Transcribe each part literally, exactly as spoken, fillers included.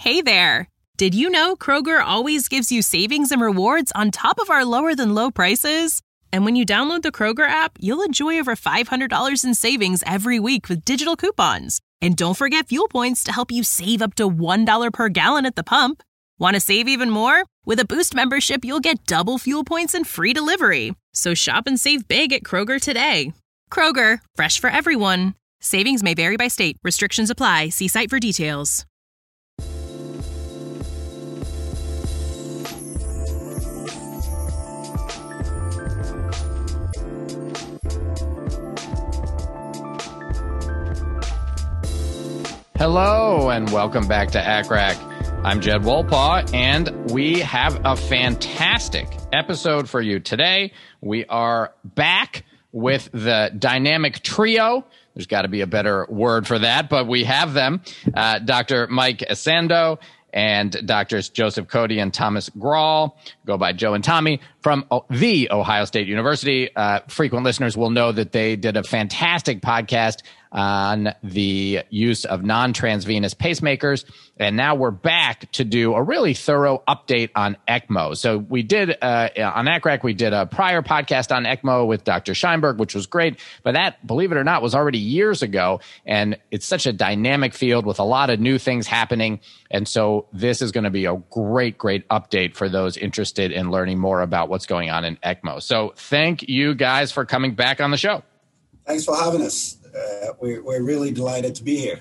Hey there! Did you know Kroger always gives you savings and rewards on top of our lower-than-low prices? And when you download the Kroger app, you'll enjoy over five hundred dollars in savings every week with digital coupons. And don't forget fuel points to help you save up to one dollar per gallon at the pump. Want to save even more? With a Boost membership, you'll get double fuel points and free delivery. So shop and save big at Kroger today. Kroger, fresh for everyone. Savings may vary by state. Restrictions apply. See site for details. Hello and welcome back to A C R A C. I'm Jed Wolpaw, and we have a fantastic episode for you today. We are back with the dynamic trio. There's got to be a better word for that, but we have them. Uh, Doctor Mike Esando and Doctors Joseph Cody and Thomas Grahl, go by Joe and Tommy, from o- the Ohio State University. Uh, frequent listeners will know that they did a fantastic podcast on the use of non-transvenous pacemakers. And now we're back to do a really thorough update on ECMO. So we did, uh, on A C R A C, we did a prior podcast on ECMO with Doctor Scheinberg, which was great. But that, believe it or not, was already years ago. And it's such a dynamic field with a lot of new things happening. And so this is going to be a great, great update for those interested in learning more about what's going on in ECMO. So thank you guys for coming back on the show. Thanks for having us. Uh, we're, we're really delighted to be here.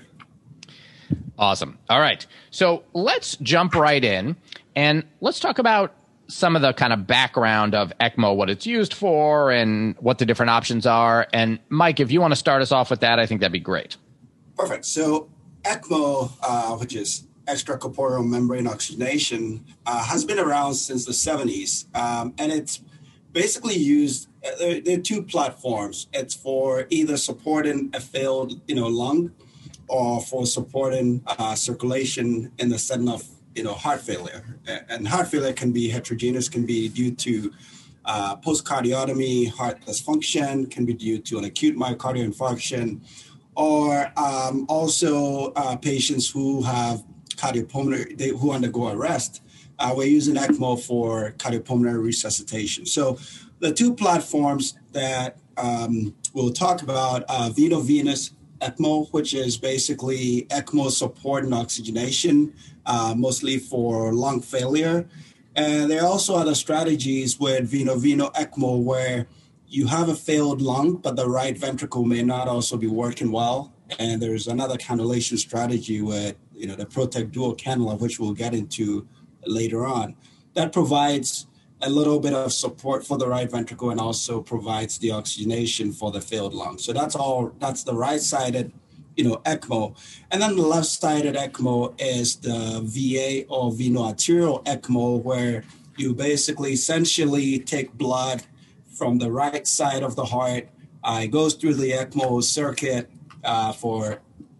Awesome. All right. So let's jump right in and let's talk about some of the kind of background of ECMO, what it's used for and what the different options are. And Mike, if you want to start us off with that, I think that'd be great. Perfect. So ECMO, uh, which is extracorporeal membrane oxygenation, uh, has been around since the seventies. Um, and it's basically used, there, there are two platforms. It's for either supporting a failed, you know, lung or for supporting uh, circulation in the setting of, you know, heart failure. And heart failure can be heterogeneous, can be due to uh, post-cardiotomy, heart dysfunction, can be due to an acute myocardial infarction, or um, also uh, patients who have cardiopulmonary, they, who undergo arrest. Uh, we're using ECMO for cardiopulmonary resuscitation. So the two platforms that um, we'll talk about are veno-venous ECMO, which is basically ECMO support and oxygenation, uh, mostly for lung failure. And there are also other strategies with veno-veno ECMO where you have a failed lung, but the right ventricle may not also be working well. And there's another cannulation strategy with, you know, the Protect Dual cannula, which we'll get into later on, that provides a little bit of support for the right ventricle and also provides the oxygenation for the failed lung. So that's all, that's the right-sided, you know, ECMO. And then the left-sided ECMO is the V A or veno-arterial ECMO, where you basically essentially take blood from the right side of the heart. Uh, it goes through the ECMO circuit uh, for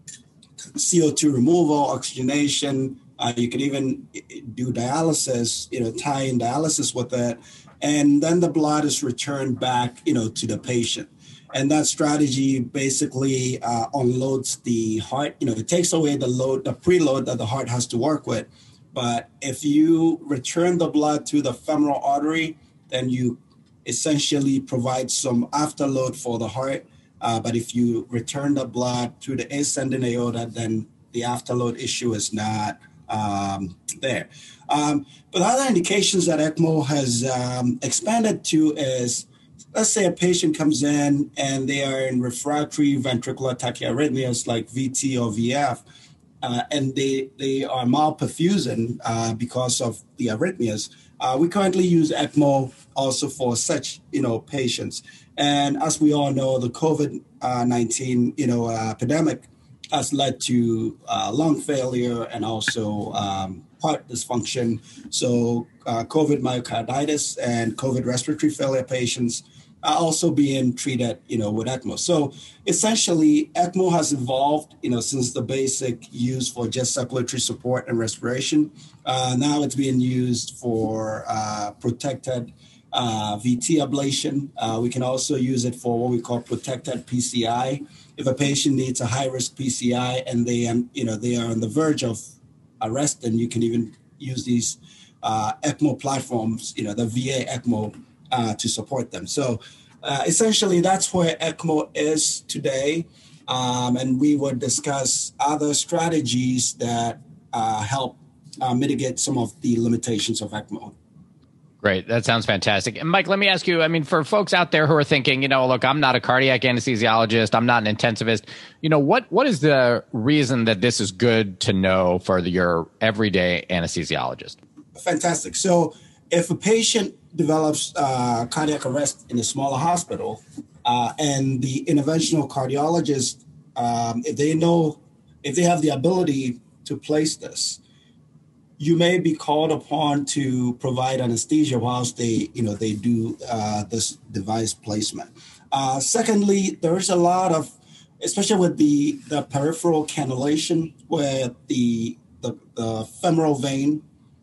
C O two removal, oxygenation. Uh, you can even do dialysis, you know, tie in dialysis with it. And then the blood is returned back, you know, to the patient. And that strategy basically uh, unloads the heart. You know, it takes away the load, the preload that the heart has to work with. But if you return the blood to the femoral artery, then you essentially provide some afterload for the heart. Uh, but if you return the blood to the ascending aorta, then the afterload issue is not um, there. Um, but other indications that ECMO has um, expanded to is, let's say a patient comes in and they are in refractory ventricular tachyarrhythmias like V T or V F, uh, and they, they are malperfusing uh, because of the arrhythmias. Uh, we currently use ECMO also for such, you know, patients. And as we all know, the COVID nineteen, you know, uh, epidemic has led to uh, lung failure and also um, heart dysfunction. So uh, COVID myocarditis and COVID respiratory failure patients are also being treated, you know, with ECMO. So essentially, ECMO has evolved, you know, since the basic use for just circulatory support and respiration. Uh, now it's being used for uh, protected uh, V T ablation. Uh, we can also use it for what we call protected P C I. If a patient needs a high-risk P C I and they, um, you know, they are on the verge of arrest, and you can even use these uh, ECMO platforms, you know, the V A ECMO uh, to support them. So uh, essentially, that's where ECMO is today. Um, and we would discuss other strategies that uh, help uh, mitigate some of the limitations of ECMO. Great. That sounds fantastic. And Mike, let me ask you, I mean, for folks out there who are thinking, you know, look, I'm not a cardiac anesthesiologist, I'm not an intensivist, you know, what what is the reason that this is good to know for the, your everyday anesthesiologist? Fantastic. So if a patient develops uh, cardiac arrest in a smaller hospital, uh, and the interventional cardiologist, um, if they know, if they have the ability to place this, you may be called upon to provide anesthesia whilst they, you know, they do uh, this device placement. Uh, secondly, there's a lot of, especially with the, the peripheral cannulation, where the, the the femoral vein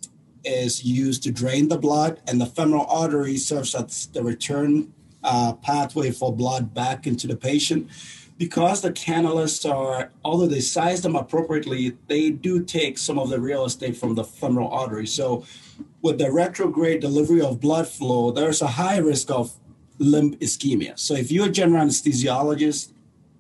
is used to drain the blood, and the femoral artery serves as the return uh, pathway for blood back into the patient. Because the cannulas are, although they size them appropriately, they do take some of the real estate from the femoral artery. So with the retrograde delivery of blood flow, there's a high risk of limb ischemia. So if you're a general anesthesiologist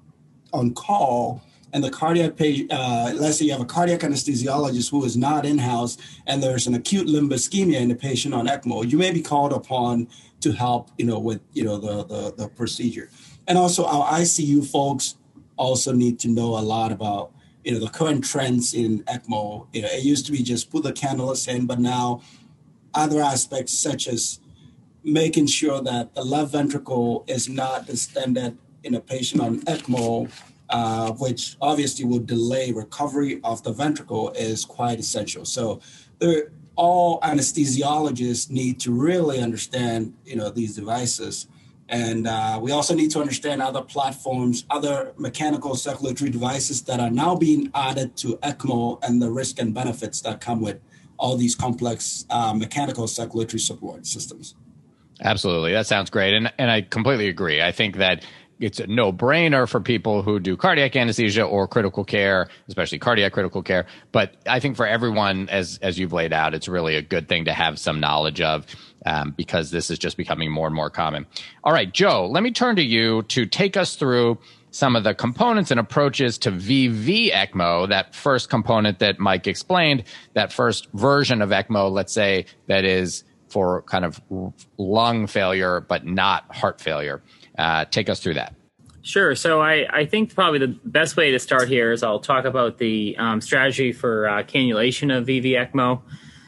on call and the cardiac patient, uh, let's say you have a cardiac anesthesiologist who is not in-house and there's an acute limb ischemia in the patient on ECMO, you may be called upon to help, you know, with, you know, the, the, the procedure. And also our I C U folks also need to know a lot about, you know, the current trends in ECMO. You know, it used to be just put the cannulas in, but now other aspects such as making sure that the left ventricle is not distended in a patient on ECMO, uh, which obviously will delay recovery of the ventricle, is quite essential. So there, all anesthesiologists need to really understand, you know, these devices. And uh, we also need to understand other platforms, other mechanical circulatory devices that are now being added to ECMO and the risk and benefits that come with all these complex uh, mechanical circulatory support systems. Absolutely. That sounds great. And and I completely agree. I think that it's a no-brainer for people who do cardiac anesthesia or critical care, especially cardiac critical care. But I think for everyone, as as you've laid out, it's really a good thing to have some knowledge of, um, because this is just becoming more and more common. All right, Joe, let me turn to you to take us through some of the components and approaches to V V ECMO, that first component that Mike explained, that first version of ECMO, let's say, that is for kind of lung failure, but not heart failure. Uh, take us through that. Sure. So I, I think probably the best way to start here is I'll talk about the um, strategy for uh, cannulation of V V ECMO.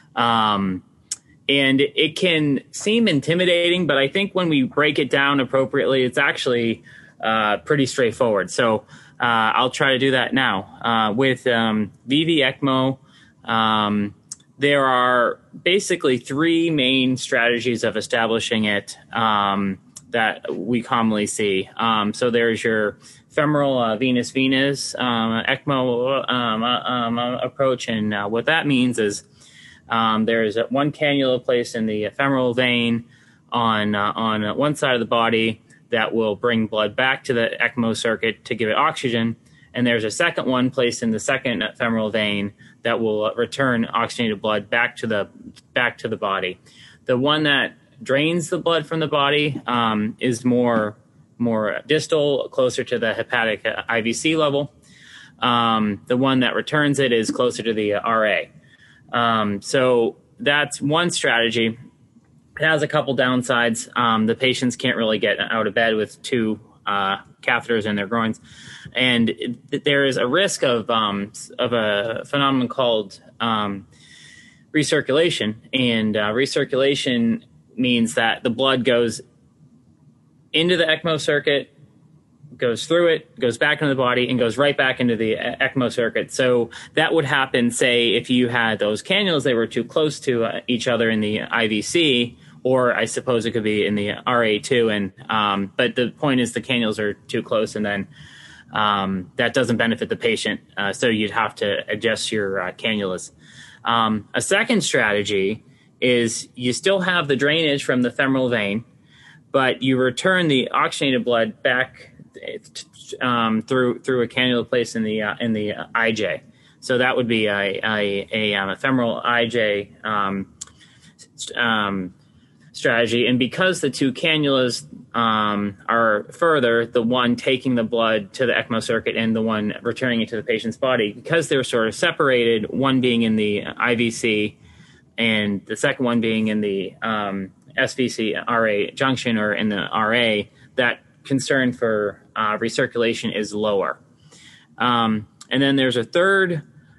Um, and it can seem intimidating, but I think when we break it down appropriately, it's actually uh, pretty straightforward. So uh, I'll try to do that now. Uh, with um, V V ECMO, um, there are basically three main strategies of establishing it um, that we commonly see. Um, so there's your femoral uh, venous venous um, ECMO um, uh, um, uh, approach, and uh, what that means is um, there's one cannula placed in the femoral vein on uh, on one side of the body that will bring blood back to the ECMO circuit to give it oxygen, and there's a second one placed in the second femoral vein that will return oxygenated blood back to the back to the body. The one that drains the blood from the body um, is more more distal, closer to the hepatic I V C level. Um, the one that returns it is closer to the R A. Um, so that's one strategy. It has a couple downsides. Um, the patients can't really get out of bed with two uh, catheters in their groins, and it, there is a risk of um, of a phenomenon called um, recirculation, and uh, recirculation means that the blood goes into the ECMO circuit, goes through it, goes back into the body, and goes right back into the ECMO circuit. So that would happen, say, if you had those cannulas, they were too close to uh, each other in the I V C, or I suppose it could be in the R A too. And um, but the point is the cannulas are too close, and then um, that doesn't benefit the patient. Uh, so you'd have to adjust your uh, cannulas. Um, a second strategy is you still have the drainage from the femoral vein, but you return the oxygenated blood back um, through through a cannula placed in the uh, in the uh, I J. So that would be a, a, a, um, a femoral I J um, um, strategy. And because the two cannulas um, are further, the one taking the blood to the ECMO circuit and the one returning it to the patient's body, because they're sort of separated, one being in the I V C and the second one being in the um, S V C R A junction or in the R A, that concern for uh, recirculation is lower. Um, and then there's a third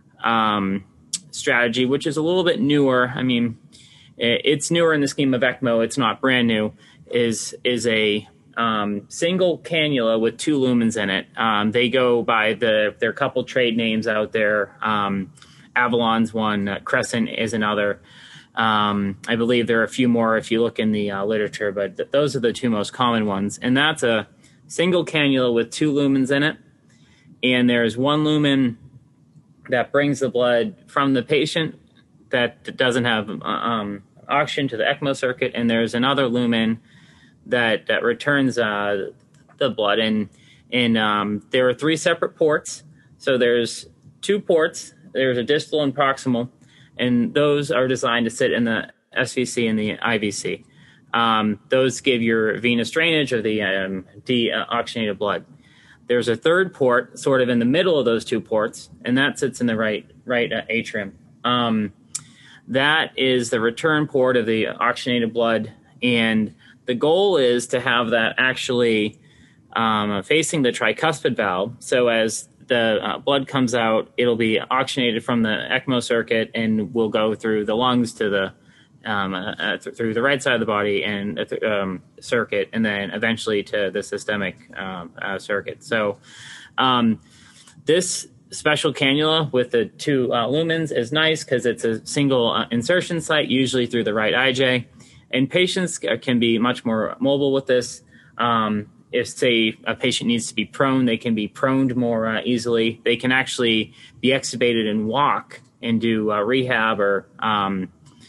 um, strategy, which is a little bit newer. I mean, it's newer in the scheme of ECMO. It's not brand new. Is is a um, single cannula with two lumens in it. Um, they go by the there are a couple trade names out there. Um, Avalon's one, uh, Crescent is another. Um, I believe there are a few more if you look in the uh, literature, but th- those are the two most common ones. And that's a single cannula with two lumens in it. And there's one lumen that brings the blood from the patient that doesn't have um, oxygen to the ECMO circuit, and there's another lumen that, that returns uh, the blood. And, and um, there are three separate ports. So there's two ports. There's a distal and proximal, and those are designed to sit in the S V C and the I V C. Um, those give your venous drainage of the um, deoxygenated blood. There's a third port sort of in the middle of those two ports, and that sits in the right right uh, atrium. Um, that is the return port of the oxygenated blood, and the goal is to have that actually um, facing the tricuspid valve. So as the uh, blood comes out, it'll be oxygenated from the ECMO circuit and will go through the lungs to the um, uh, th- through the right side of the body and uh, th- um, circuit, and then eventually to the systemic um, uh, circuit. So um, this special cannula with the two uh, lumens is nice because it's a single uh, insertion site, usually through the right I J, and patients can be much more mobile with this. Um, If, say, a patient needs to be prone, they can be proned more uh, easily. They can actually be extubated and walk and do uh, rehab or um,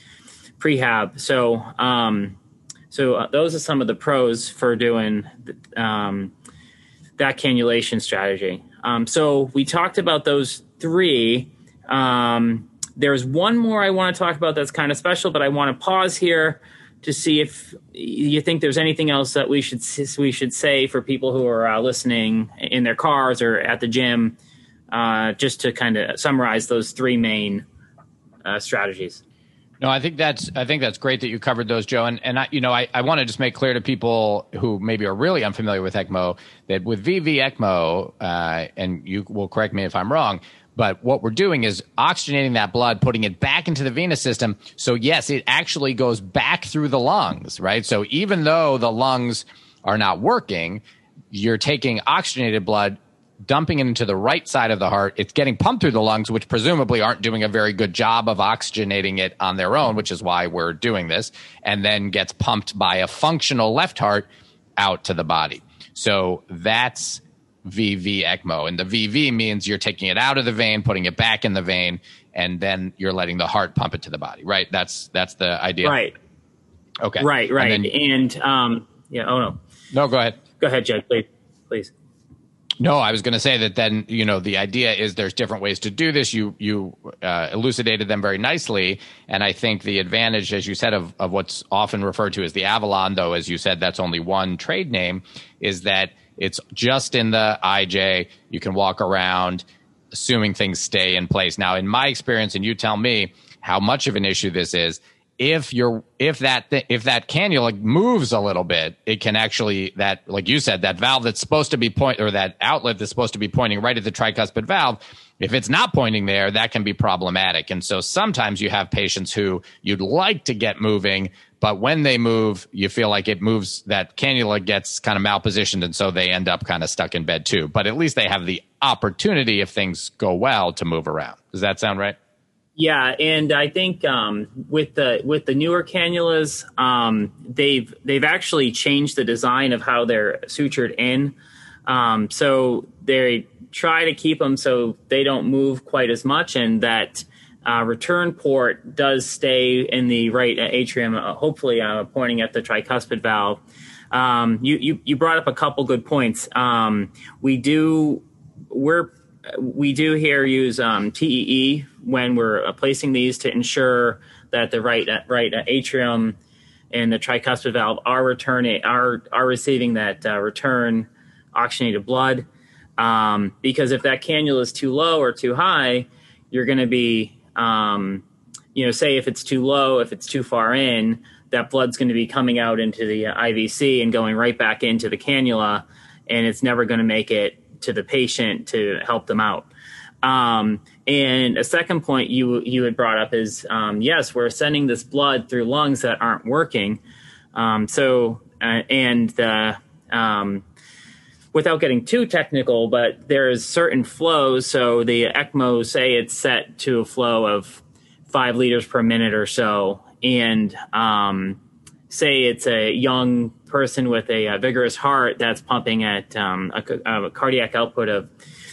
prehab. So, um, so uh, those are some of the pros for doing um, that cannulation strategy. Um, so we talked about those three. Um, there's one more I want to talk about that's kind of special, but I want to pause here to see if you think there's anything else that we should we should say for people who are uh, listening in their cars or at the gym, uh, just to kind of summarize those three main uh, strategies. No, I think that's I think that's great that you covered those, Joe. And and I, you know, I, I want to just make clear to people who maybe are really unfamiliar with ECMO that with V V ECMO, uh, and you will correct me if I'm wrong, but what we're doing is oxygenating that blood, putting it back into the venous system. So yes, it actually goes back through the lungs, right? So even though the lungs are not working, you're taking oxygenated blood, dumping it into the right side of the heart. It's getting pumped through the lungs, which presumably aren't doing a very good job of oxygenating it on their own, which is why we're doing this, and then gets pumped by a functional left heart out to the body. So that's V V ECMO. And the V V means you're taking it out of the vein, putting it back in the vein, and then you're letting the heart pump it to the body, right? That's that's the idea. Right. Okay. Right, right. And, then, and um, yeah, oh no. No, go ahead. Go ahead, Jed, please. Please. No, I was going to say that then, you know, the idea is there's different ways to do this. You you uh, elucidated them very nicely. And I think the advantage, as you said, of, of what's often referred to as the Avalon, though, as you said, that's only one trade name, is that it's just in the I J. You can walk around, assuming things stay in place. Now, in my experience, and you tell me how much of an issue this is, if you're if that th- if that cannula moves a little bit, it can actually, that, like you said, that valve that's supposed to be point or that outlet that's supposed to be pointing right at the tricuspid valve, if it's not pointing there, that can be problematic. And so sometimes you have patients who you'd like to get moving, but when they move, you feel like it moves, that cannula gets kind of malpositioned, and so they end up kind of stuck in bed too. But at least they have the opportunity, if things go well, to move around. Does that sound right? Yeah, and I think um, with the with the newer cannulas, um, they've they've actually changed the design of how they're sutured in. Um, so they try to keep them so they don't move quite as much, and that uh, return port does stay in the right atrium, uh, hopefully uh, pointing at the tricuspid valve. Um, you, you you brought up a couple good points. Um, we do we're we do here use um, T E E when we're uh, placing these to ensure that the right uh, right uh, atrium and the tricuspid valve are returning are are receiving that uh, return oxygenated blood. Um, because if that cannula is too low or too high, you're going to be, um, you know, say if it's too low, if it's too far in, that blood's going to be coming out into the uh, I V C and going right back into the cannula, and it's never going to make it to the patient to help them out. Um, and a second point you you had brought up is, um, yes, we're sending this blood through lungs that aren't working. Um, so, uh, and the, um, without getting too technical, but there's certain flows. So the ECMO, say it's set to a flow of five liters per minute or so. And um, say it's a young person with a, a vigorous heart that's pumping at um, a, a cardiac output of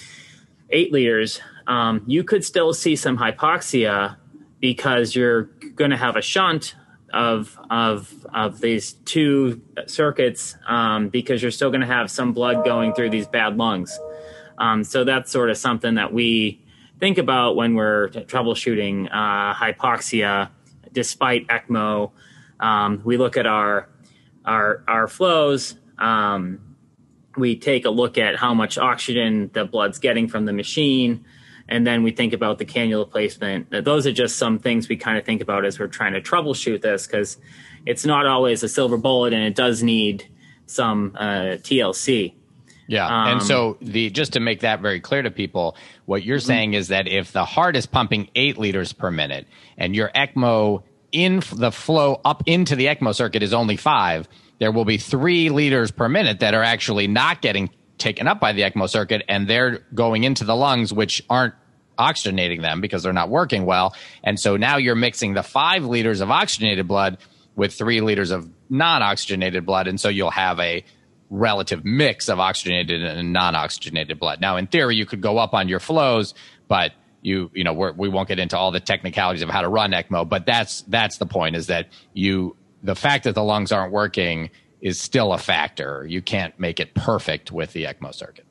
eight liters. Um, you could still see some hypoxia because you're going to have a shunt of of of these two circuits um, because you're still going to have some blood going through these bad lungs. Um, so that's sort of something that we think about when we're troubleshooting uh, hypoxia despite ECMO. Um, we look at our our our flows. Um, we take a look at how much oxygen the blood's getting from the machine. And then we think about the cannula placement. Those are just some things we kind of think about as we're trying to troubleshoot this, because it's not always a silver bullet, and it does need some uh, T L C. Yeah, Um, and so the just to make that very clear to people, what you're mm-hmm. saying is that if the heart is pumping eight liters per minute and your ECMO in f- the flow up into the ECMO circuit is only five, there will be three liters per minute that are actually not getting taken up by the ECMO circuit, and they're going into the lungs, which aren't oxygenating them because they're not working well. And so now you're mixing the five liters of oxygenated blood with three liters of non-oxygenated blood, and so you'll have a relative mix of oxygenated and non-oxygenated blood. Now, in theory, you could go up on your flows, but you you know we're, we won't get into all the technicalities of how to run ECMO. But that's that's the point: is that you the fact that the lungs aren't working is still a factor. You can't make it perfect with the ECMO circuit.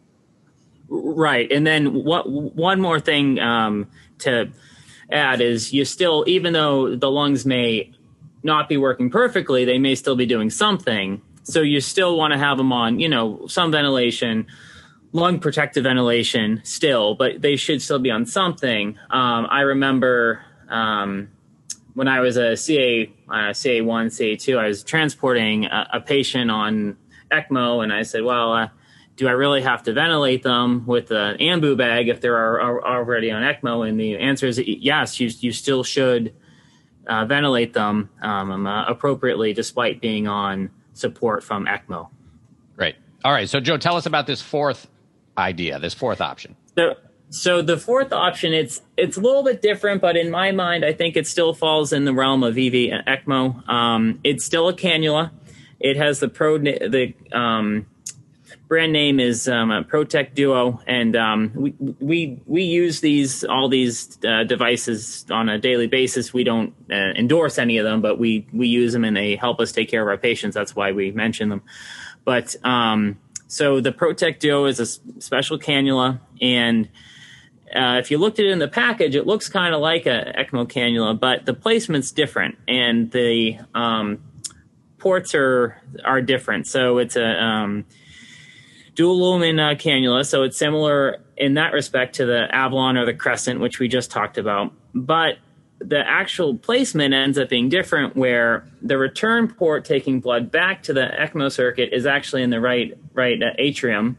Right. And then what, one more thing um, to add is you still, even though the lungs may not be working perfectly, they may still be doing something. So you still want to have them on, you know, some ventilation, lung protective ventilation still, but they should still be on something. Um, I remember um, when I was a C A, uh, C A one, C A two, I was transporting a, a patient on ECMO, and I said, well, uh, do I really have to ventilate them with an ambu bag if they're are, are already on ECMO? And the answer is yes, you, you still should uh, ventilate them um, uh, appropriately despite being on support from ECMO. Great. All right. So, Joe, tell us about this fourth idea, this fourth option. So, so the fourth option, it's it's a little bit different, but in my mind, I think it still falls in the realm of V V ECMO. Um, it's still a cannula. It has the pro the um, brand name is um, ProTech Duo, and um, we we we use these all these uh, devices on a daily basis. We don't uh, endorse any of them, but we we use them and they help us take care of our patients. That's why we mention them. But um, so the ProTech Duo is a special cannula, and uh, if you looked at it in the package, it looks kind of like a ECMO cannula, but the placement's different, and the um, ports are are different. So it's a um, dual lumen uh, cannula, so it's similar in that respect to the Avalon or the Crescent, which we just talked about. But the actual placement ends up being different, where the return port taking blood back to the ECMO circuit is actually in the right right uh, atrium,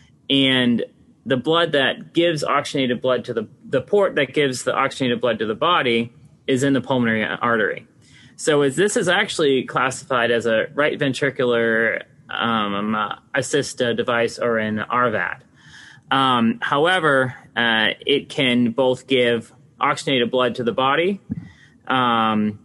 and the blood that gives oxygenated blood to the the port that gives the oxygenated blood to the body is in the pulmonary artery. So as this is actually classified as a right ventricular um, uh, assist uh, device, or an R V A D. Um, however, uh, it can both give oxygenated blood to the body, um,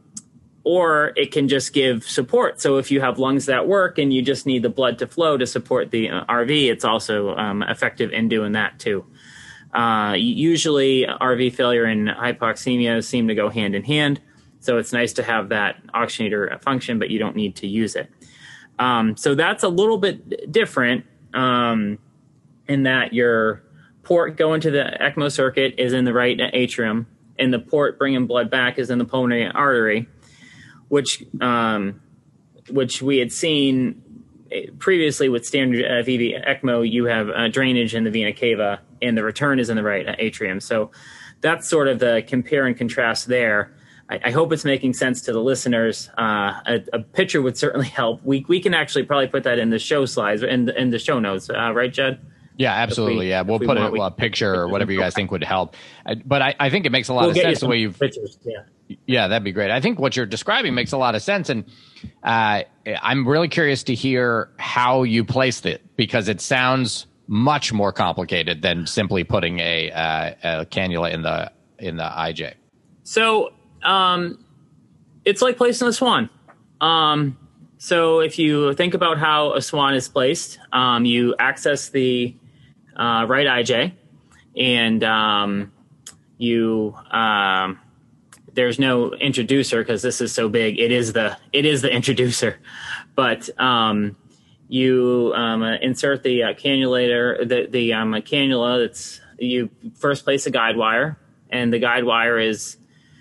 or it can just give support. So if you have lungs that work and you just need the blood to flow to support the uh, R V, it's also um, effective in doing that too. Uh, usually R V failure and hypoxemia seem to go hand in hand. So it's nice to have that oxygenator function, but you don't need to use it. Um, so that's a little bit different um, in that you're port going to the ECMO circuit is in the right atrium, and the port bringing blood back is in the pulmonary artery, which um, which we had seen previously with standard uh, V V ECMO. You have uh, drainage in the vena cava, and the return is in the right uh, atrium. So that's sort of the compare and contrast there. I, I hope it's making sense to the listeners. Uh, a, a picture would certainly help. We we can actually probably put that in the show slides, in the, in the show notes, uh, right, Jed? Yeah, absolutely. We, yeah, we'll we put want, a, we, a picture or whatever you guys think would help. I, but I, I think it makes a lot we'll of sense the way you've. Pictures, yeah. Yeah, that'd be great. I think what you're describing makes a lot of sense, and uh, I'm really curious to hear how you placed it, because it sounds much more complicated than simply putting a, uh, a cannula in the in the I J. So um, it's like placing a swan. Um, so if you think about how a swan is placed, um, you access the uh, right I J, and um, you. Um, There's no introducer because this is so big. It is the it is the introducer, but um, you um, uh, insert the uh, cannulator, the the um, cannula. That's you first place a guide wire, and the guide wire is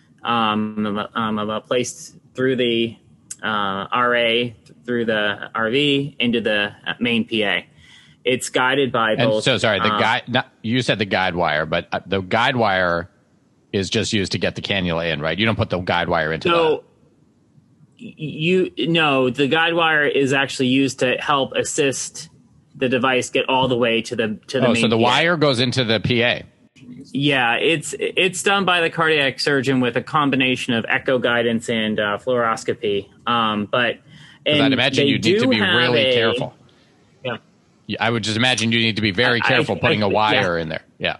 um, um, uh, placed through the uh, R A, through the R V into the main P A. It's guided by both. And so sorry, the um, guide. Not, you said the guide wire, but uh, the guide wire is just used to get the cannula in, right? You don't put the guide wire into so the... you no, the guide wire is actually used to help assist the device get all the way to the to the oh, main so the P A. Wire goes into the P A. Yeah, it's it's done by the cardiac surgeon with a combination of echo guidance and uh, fluoroscopy. Um, but and I'd imagine you need to be really a, careful. Yeah, I would just imagine you need to be very careful I, I, putting I, a wire yeah. in there. Yeah.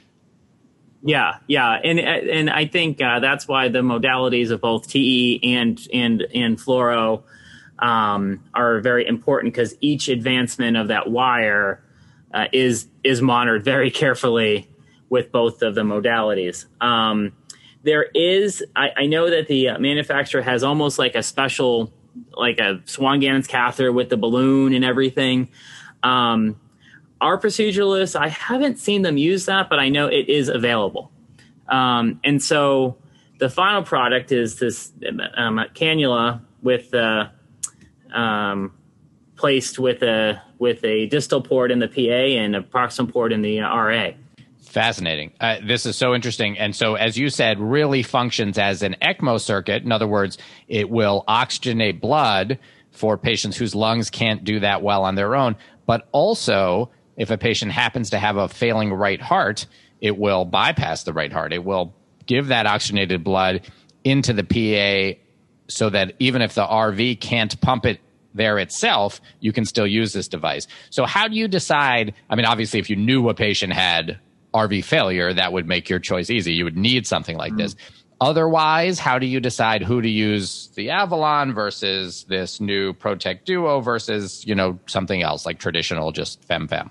Yeah, yeah, and and I think uh, that's why the modalities of both T E and and and fluoro um, are very important, because each advancement of that wire uh, is is monitored very carefully with both of the modalities. Um, there is, I, I know that the manufacturer has almost like a special, like a Swan-Ganz catheter with the balloon and everything. Um, Our proceduralists, I haven't seen them use that, but I know it is available. Um, and so the final product is this um, cannula with uh, um, placed with a with a distal port in the P A and a proximal port in the R A. Fascinating. Uh, this is so interesting. And so, as you said, really functions as an ECMO circuit. In other words, it will oxygenate blood for patients whose lungs can't do that well on their own, but also, if a patient happens to have a failing right heart, it will bypass the right heart. It will give that oxygenated blood into the P A so that even if the R V can't pump it there itself, you can still use this device. So how do you decide? I mean, obviously, if you knew a patient had R V failure, that would make your choice easy. You would need something like mm-hmm. this. Otherwise, how do you decide who to use, the Avalon versus this new Protect Duo versus, you know, something else like traditional just fem-fem?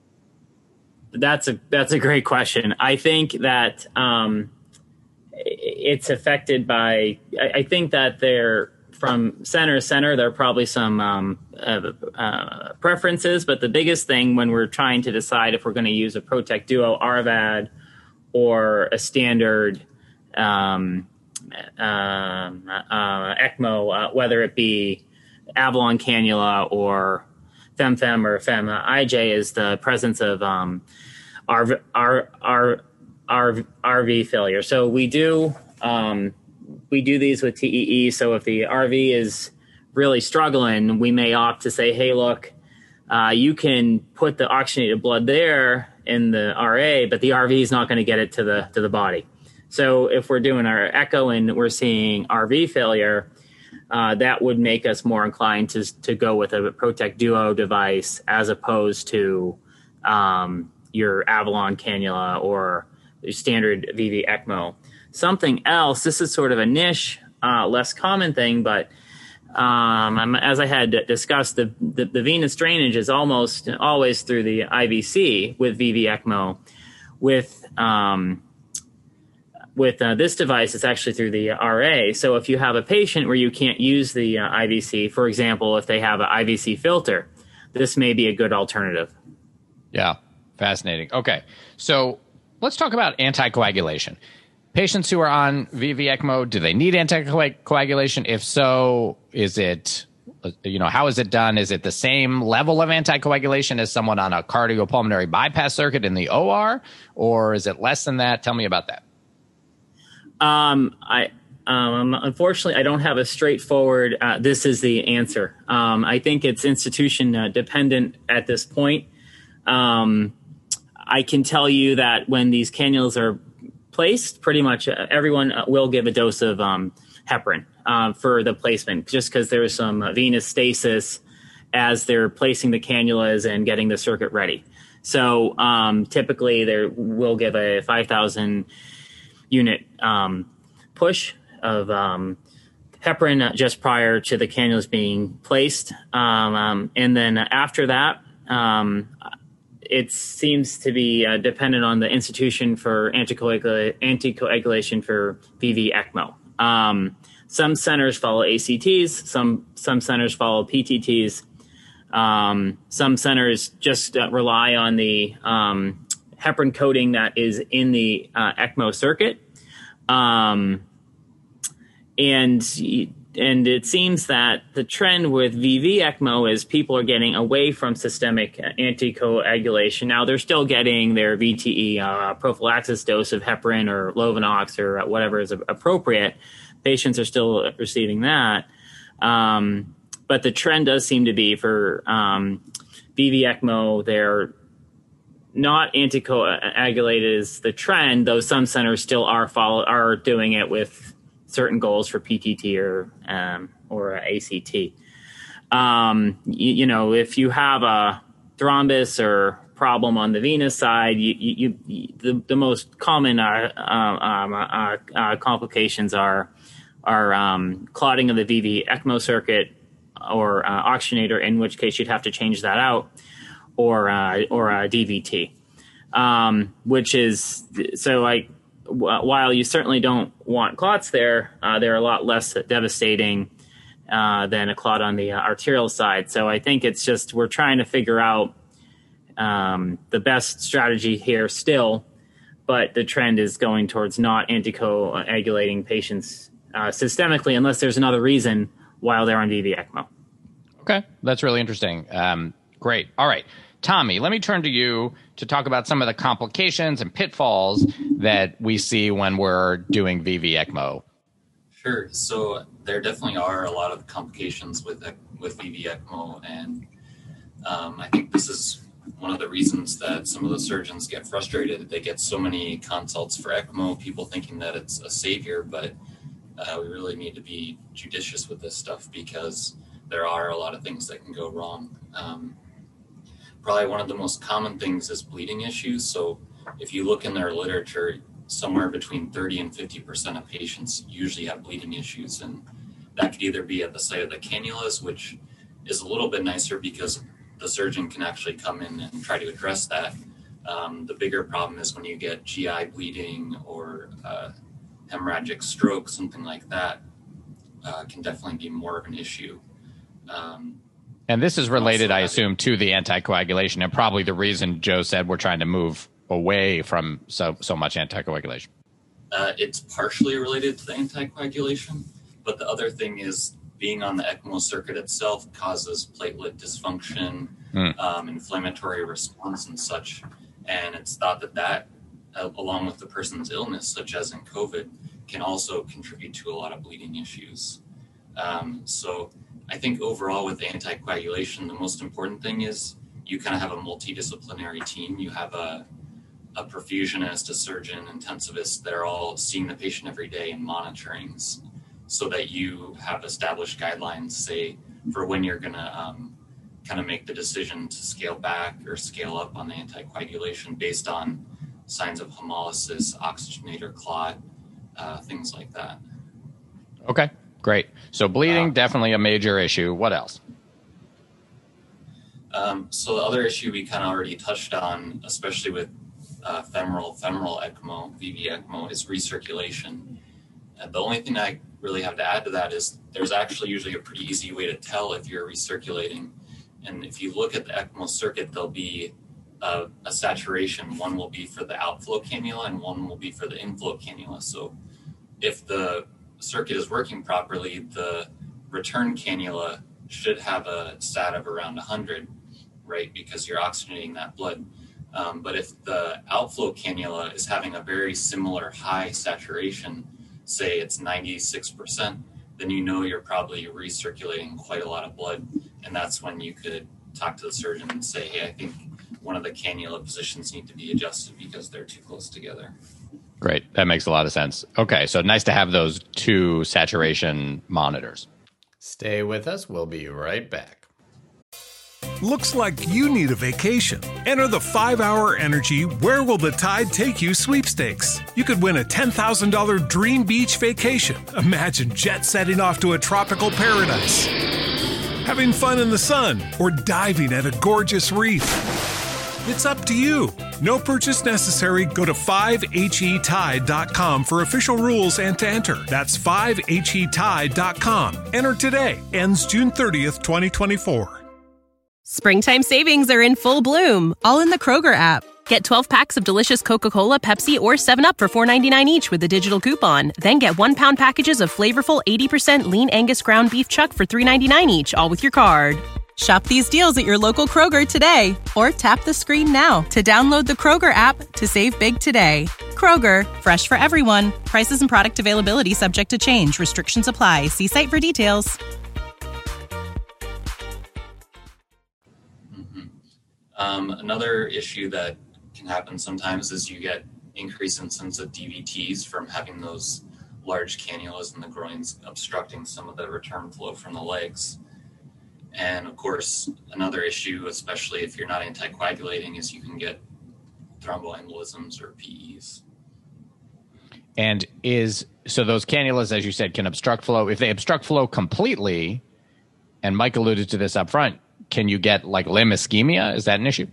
That's a that's a great question. I think that um, it's affected by. I, I think that they're from center to center. There are probably some um, uh, uh, preferences, but the biggest thing when we're trying to decide if we're going to use a Protect Duo R V A D or a standard um, uh, uh, ECMO, uh, whether it be Avalon cannula or fem-fem or fem I J, is the presence of um, R, R, R, R, R V failure. So we do um, we do these with T E E. So if the R V is really struggling, we may opt to say, hey, look, uh, you can put the oxygenated blood there in the R A, but the R V is not going to get it to the to the body. So if we're doing our echo and we're seeing R V failure, Uh, that would make us more inclined to to go with a Protect Duo device as opposed to um, your Avalon cannula or standard V V ECMO. Something else, this is sort of a niche, uh, less common thing, but um, as I had discussed, the, the, the venous drainage is almost always through the I V C with V V ECMO. With um, With uh, this device, it's actually through the R A. So if you have a patient where you can't use the uh, I V C, for example, if they have an I V C filter, this may be a good alternative. Yeah, Fascinating. Okay. So let's talk about anticoagulation. Patients who are on V V ECMO, do they need anticoagulation? If so, is it, you know, how is it done? Is it the same level of anticoagulation as someone on a cardiopulmonary bypass circuit in the O R, or is it less than that? Tell me about that. Um, I, um, unfortunately, I don't have a straightforward, uh, this is the answer. Um, I think it's institution uh, dependent at this point. Um, I can tell you that when these cannulas are placed, pretty much uh, everyone uh, will give a dose of um, heparin uh, for the placement, just because there's some uh, venous stasis as they're placing the cannulas and getting the circuit ready. So um, typically, they will give a five thousand unit um, push of um, heparin just prior to the cannulas being placed, um, um, and then after that. Um, It seems to be uh, dependent on the institution for anticoagula- anticoagulation for V V ECMO. Um, some centers follow A C Ts, some some centers follow P T Ts. Um, some centers just uh, rely on the um, heparin coating that is in the uh, ECMO circuit. Um, and And it seems that the trend with V V ECMO is people are getting away from systemic anticoagulation. Now, they're still getting their V T E uh, prophylaxis dose of heparin or Lovenox or whatever is appropriate. Patients are still receiving that. Um, but the trend does seem to be for um, V V ECMO, they're not anticoagulated is the trend, though some centers still are follow are doing it with certain goals for P T T or um, or A C T. Um, you, you know, if you have a thrombus or problem on the venous side, you, you, you the, the most common uh, um, uh, uh, complications are are um, clotting of the V V ECMO circuit or uh, oxygenator, in which case you'd have to change that out, or uh, or a D V T, um, which is so like. While you certainly don't want clots there, uh, they're a lot less devastating uh, than a clot on the uh, arterial side. So I think it's just we're trying to figure out um, the best strategy here still, but the trend is going towards not anticoagulating patients uh, systemically unless there's another reason while they're on V V ECMO. Okay, that's really interesting. Um, great. All right. Tommy, let me turn to you to talk about some of the complications and pitfalls that we see when we're doing V V ECMO. Sure. So there definitely are a lot of complications with with V V ECMO, and um, I think this is one of the reasons that some of the surgeons get frustrated. They get so many consults for ECMO, people thinking that it's a savior, but uh, we really need to be judicious with this stuff because there are a lot of things that can go wrong. Um, Probably one of the most common things is bleeding issues. So if you look in their literature, somewhere between thirty and fifty percent of patients usually have bleeding issues. And that could either be at the site of the cannulas, which is a little bit nicer because the surgeon can actually come in and try to address that. Um, the bigger problem is when you get G I bleeding or uh, hemorrhagic stroke, something like that uh, can definitely be more of an issue. Um, And this is related, I assume, to the anticoagulation, and probably the reason Joe said we're trying to move away from so so much anticoagulation. Uh, it's partially related to the anticoagulation, but the other thing is being on the ECMO circuit itself causes platelet dysfunction, mm. um, inflammatory response, and such. And it's thought that that, uh, along with the person's illness, such as in COVID, can also contribute to a lot of bleeding issues. Um, so I think overall with anticoagulation, the most important thing is you kind of have a multidisciplinary team. You have a, a perfusionist, a surgeon, intensivist that are all seeing the patient every day and monitoring so that you have established guidelines, say, for when you're going to um, kind of make the decision to scale back or scale up on the anticoagulation based on signs of hemolysis, oxygenator clot, uh, things like that. Okay. Great. So bleeding, uh, definitely a major issue. What else? Um, so the other issue we kind of already touched on, especially with uh, femoral femoral ECMO, V V ECMO, is recirculation. Uh, the only thing I really have to add to that is there's actually usually a pretty easy way to tell if you're recirculating. And if you look at the ECMO circuit, there'll be a, a saturation. One will be for the outflow cannula and one will be for the inflow cannula. So if the circuit is working properly, the return cannula should have a stat of around one hundred, right? Because you're oxygenating that blood. Um, but if the outflow cannula is having a very similar high saturation, say it's ninety-six percent, then you know you're probably recirculating quite a lot of blood. And that's when you could talk to the surgeon and say, hey, I think one of the cannula positions need to be adjusted because they're too close together. Great. That makes a lot of sense. Okay, so nice to have those two saturation monitors. Stay with us. We'll be right back. Looks like you need a vacation. Enter the five hour Energy Where Will the Tide Take You sweepstakes. You could win a ten thousand dollars dream beach vacation. Imagine jet setting off to a tropical paradise, having fun in the sun, or diving at a gorgeous reef. It's up to you. No purchase necessary. Go to five H E tide dot com for official rules and to enter. That's five H E tide dot com. Enter today. Ends June thirtieth, twenty twenty-four. Springtime savings are in full bloom, all in the Kroger app. Get twelve packs of delicious Coca-Cola, Pepsi, or seven up for four ninety-nine each with a digital coupon. Then get one pound packages of flavorful eighty percent lean Angus ground beef chuck for three ninety-nine each, all with your card. Shop these deals at your local Kroger today, or tap the screen now to download the Kroger app to save big today. Kroger, fresh for everyone. Prices and product availability subject to change. Restrictions apply. See site for details. Um, another issue that can happen sometimes is you get increased incidence of D V Ts from having those large cannulas in the groins obstructing some of the return flow from the legs. And of course, another issue, especially if you're not anticoagulating, is you can get thromboembolisms or P Es. And is so those cannulas, as you said, can obstruct flow. If they obstruct flow completely, and Mike alluded to this up front, can you get like limb ischemia? Is that an issue?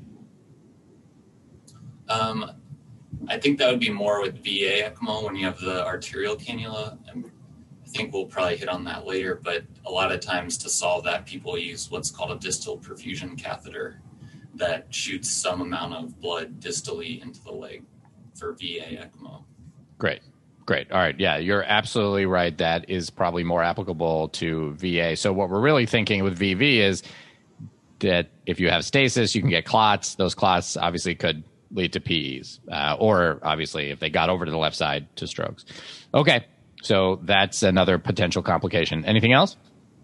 Um, I think that would be more with V A ECMO when you have the arterial cannula. And I think we'll probably hit on that later, but a lot of times to solve that, people use what's called a distal perfusion catheter that shoots some amount of blood distally into the leg for V A ECMO. Great. Great. All right. Yeah, you're absolutely right. That is probably more applicable to V A. So what we're really thinking with V V is that if you have stasis, you can get clots. Those clots obviously could lead to P Es, uh, or obviously if they got over to the left side, to strokes. Okay, so that's another potential complication. Anything else?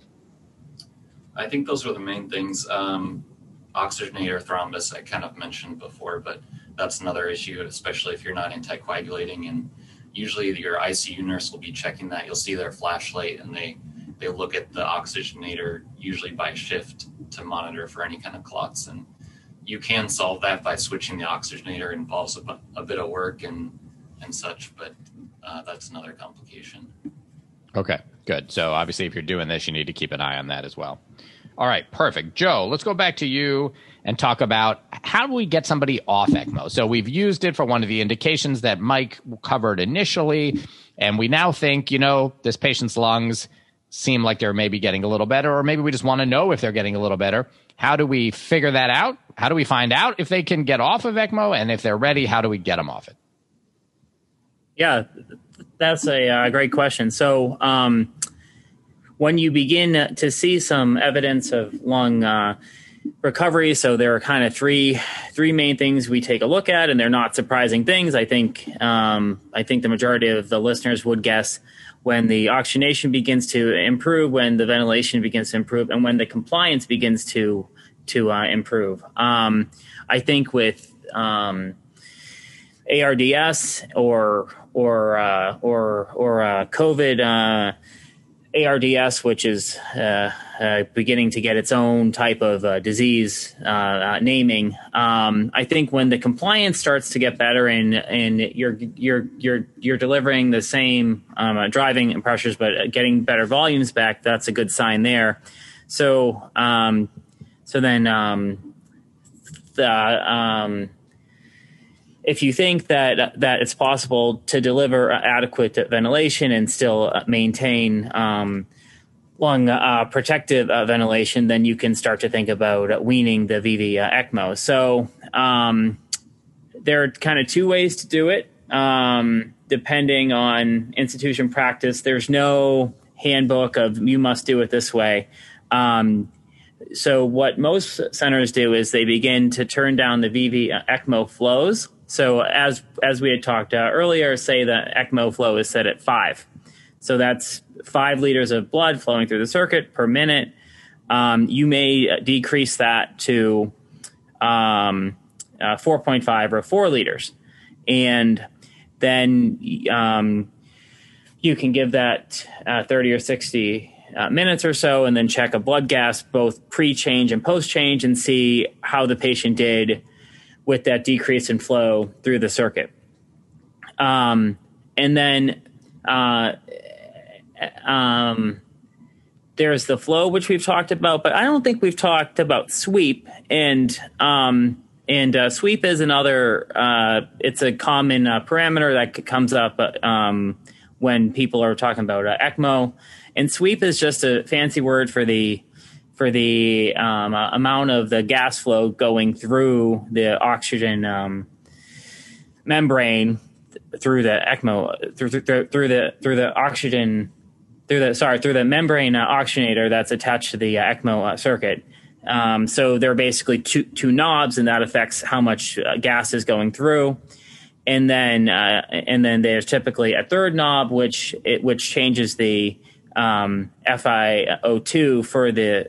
I think those are the main things. Um, oxygenator thrombus, I kind of mentioned before, but that's another issue, especially if you're not anticoagulating. And usually your I C U nurse will be checking that. You'll see their flashlight and they They look at the oxygenator usually by shift to monitor for any kind of clots. And you can solve that by switching the oxygenator. It involves a, a bit of work and, and such, but uh, that's another complication. Okay, good. So obviously if you're doing this, you need to keep an eye on that as well. All right, perfect. Joe, let's go back to you and talk about how do we get somebody off ECMO? So we've used it for one of the indications that Mike covered initially, and we now think, you know, this patient's lungs seem like they're maybe getting a little better, or maybe we just want to know if they're getting a little better. How do we figure that out? How do we find out if they can get off of ECMO? And if they're ready, how do we get them off it? Yeah, that's a uh, great question. So um, when you begin to see some evidence of lung uh, recovery, so there are kind of three three main things we take a look at, and they're not surprising things. I think um, I think the majority of the listeners would guess when the oxygenation begins to improve, when the ventilation begins to improve, and when the compliance begins to to uh, improve. Um, I think with um, A R D S or or uh, or or uh, COVID uh, A R D S, which is uh, uh, beginning to get its own type of uh, disease uh, uh, naming. Um, I think when the compliance starts to get better and and you're you're you're you're delivering the same um, uh, driving pressures, but getting better volumes back, that's a good sign there. So um, so then um, the um, if you think that that it's possible to deliver adequate ventilation and still maintain um, lung uh, protective uh, ventilation, then you can start to think about weaning the V V uh, ECMO. So um, there are kind of two ways to do it, um, depending on institution practice. There's no handbook of you must do it this way. Um, so what most centers do is they begin to turn down the V V ECMO flows. So as as we had talked uh, earlier, say the ECMO flow is set at five. So that's five liters of blood flowing through the circuit per minute. Um, you may decrease that to um, uh, four point five or four liters. And then um, you can give that uh, thirty or sixty uh, minutes or so, and then check a blood gas both pre-change and post-change and see how the patient did with that decrease in flow through the circuit. Um, and then uh, um, there's the flow, which we've talked about, but I don't think we've talked about sweep. And um, and uh, sweep is another, uh, it's a common uh, parameter that comes up um, when people are talking about uh, ECMO. And sweep is just a fancy word for the for the um, uh, amount of the gas flow going through the oxygen um, membrane through the ECMO through, through through the through the oxygen through the sorry through the membrane uh, oxygenator that's attached to the uh, ECMO uh, circuit. Um, so there are basically two two knobs, and that affects how much uh, gas is going through. And then uh, and then there's typically a third knob, which it, which changes the um, F i O two for the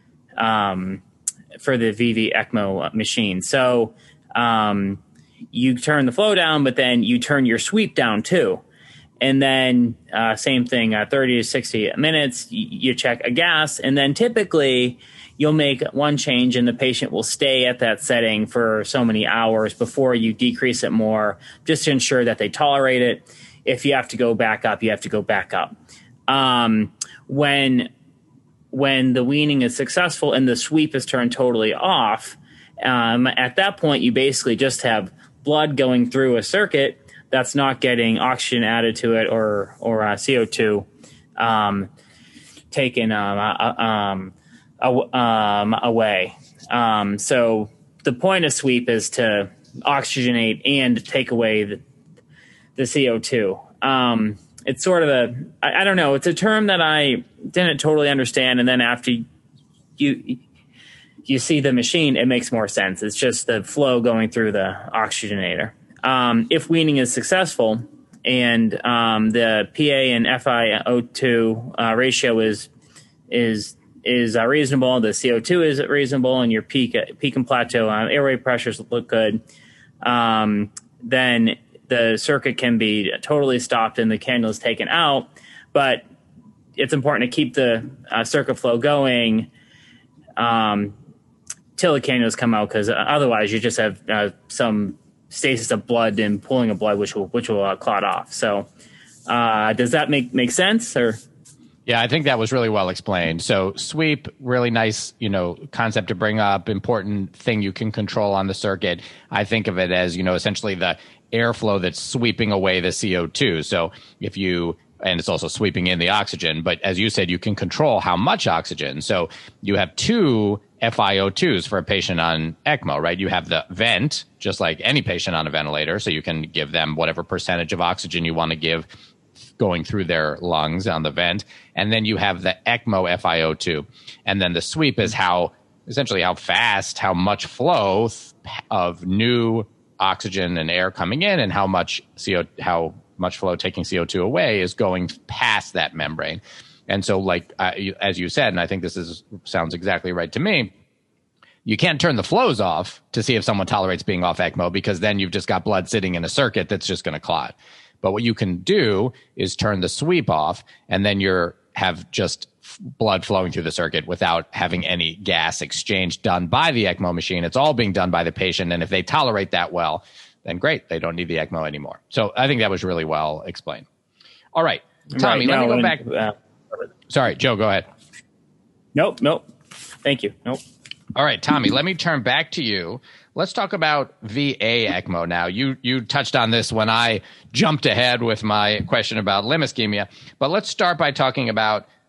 um, for the V V ECMO machine. So um, you turn the flow down, but then you turn your sweep down too. And then uh, same thing, uh, thirty to sixty minutes, you, you check a gas, and then typically you'll make one change and the patient will stay at that setting for so many hours before you decrease it more, just to ensure that they tolerate it. If you have to go back up, you have to go back up. Um, when when the weaning is successful and the sweep is turned totally off, um, at that point you basically just have blood going through a circuit that's not getting oxygen added to it or or uh, C O two um, taken um, uh, um, um, away. Um, so the point of sweep is to oxygenate and take away the, the C O two. Um, it's sort of a, I, I don't know, it's a term that I didn't totally understand. And then after you you see the machine, it makes more sense. It's just the flow going through the oxygenator. Um, if weaning is successful and um, the P A and F i O two uh, ratio is is is uh, reasonable, the C O two is reasonable, and your peak peak and plateau uh, airway pressures look good, um, then the circuit can be totally stopped and the cannula is taken out. But it's important to keep the uh, circuit flow going um, till the cannulas come out, because otherwise you just have uh, some stasis of blood and pooling of blood, which will which will uh, clot off. So, uh, does that make make sense? Or yeah, I think that was really well explained. So sweep, really nice, you know, concept to bring up, important thing you can control on the circuit. I think of it as, you know, essentially the airflow that's sweeping away the C O two. So if you, and it's also sweeping in the oxygen, but as you said, you can control how much oxygen. So you have two F i O twos for a patient on ECMO, right? You have the vent, just like any patient on a ventilator. So you can give them whatever percentage of oxygen you want to give going through their lungs on the vent. And then you have the ECMO F i O two. And then the sweep is how, essentially how fast, how much flow of new oxygen and air coming in, and how much C O, how much flow taking C O two away is going past that membrane. And so, like, uh, as you said, and I think this is sounds exactly right to me, you can't turn the flows off to see if someone tolerates being off ECMO, because then you've just got blood sitting in a circuit that's just going to clot. But what you can do is turn the sweep off, and then you're have just blood flowing through the circuit without having any gas exchange done by the ECMO machine. It's all being done by the patient. And if they tolerate that well, then great, they don't need the ECMO anymore. So I think that was really well explained. All right, Tommy, right, let no, me go and, back. Uh, Sorry, Joe, go ahead. Nope, nope. Thank you. Nope. All right, Tommy, let me turn back to you. Let's talk about V A ECMO now. You you touched on this when I jumped ahead with my question about limb ischemia, but let's start by talking about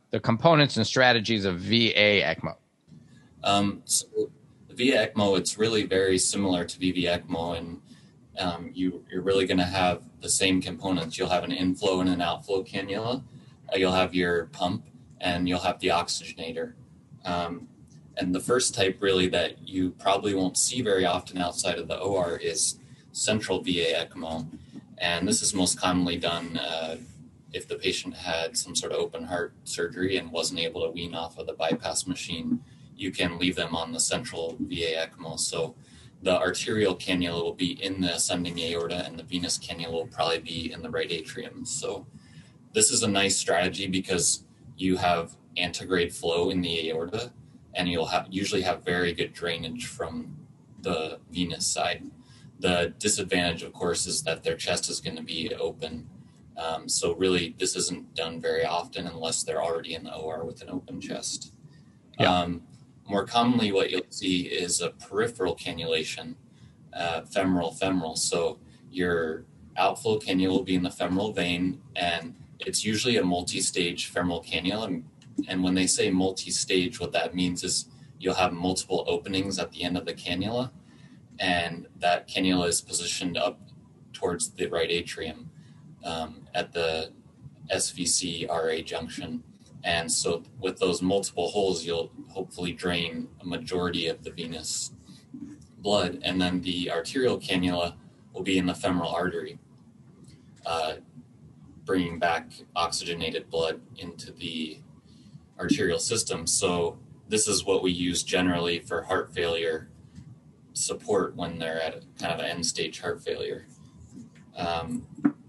the components and strategies of V A ECMO. Um, so V A ECMO, it's really very similar to V V ECMO, and um, you, you're really going to have the same components. You'll have an inflow and an outflow cannula. Uh, you'll have your pump, and you'll have the oxygenator. Um, and the first type really that you probably won't see very often outside of the O R is central V A ECMO. And this is most commonly done uh, if the patient had some sort of open heart surgery and wasn't able to wean off of the bypass machine. You can leave them on the central V A ECMO. So the arterial cannula will be in the ascending aorta, and the venous cannula will probably be in the right atrium. So this is a nice strategy because you have antegrade flow in the aorta, and you'll have usually have very good drainage from the venous side. The disadvantage, of course, is that their chest is going to be open. Um, so really, this isn't done very often unless they're already in the O R with an open chest. Yeah. Um, more commonly, what you'll see is a peripheral cannulation, uh, femoral femoral. So your outflow cannula will be in the femoral vein, and it's usually a multi-stage femoral cannula. And, and when they say multi-stage, what that means is you'll have multiple openings at the end of the cannula, and that cannula is positioned up towards the right atrium um, at the S V C R A junction. And so with those multiple holes, you'll hopefully drain a majority of the venous blood. And then the arterial cannula will be in the femoral artery, uh, bringing back oxygenated blood into the arterial system. So this is what we use generally for heart failure support when they're at kind of an end stage heart failure. Um,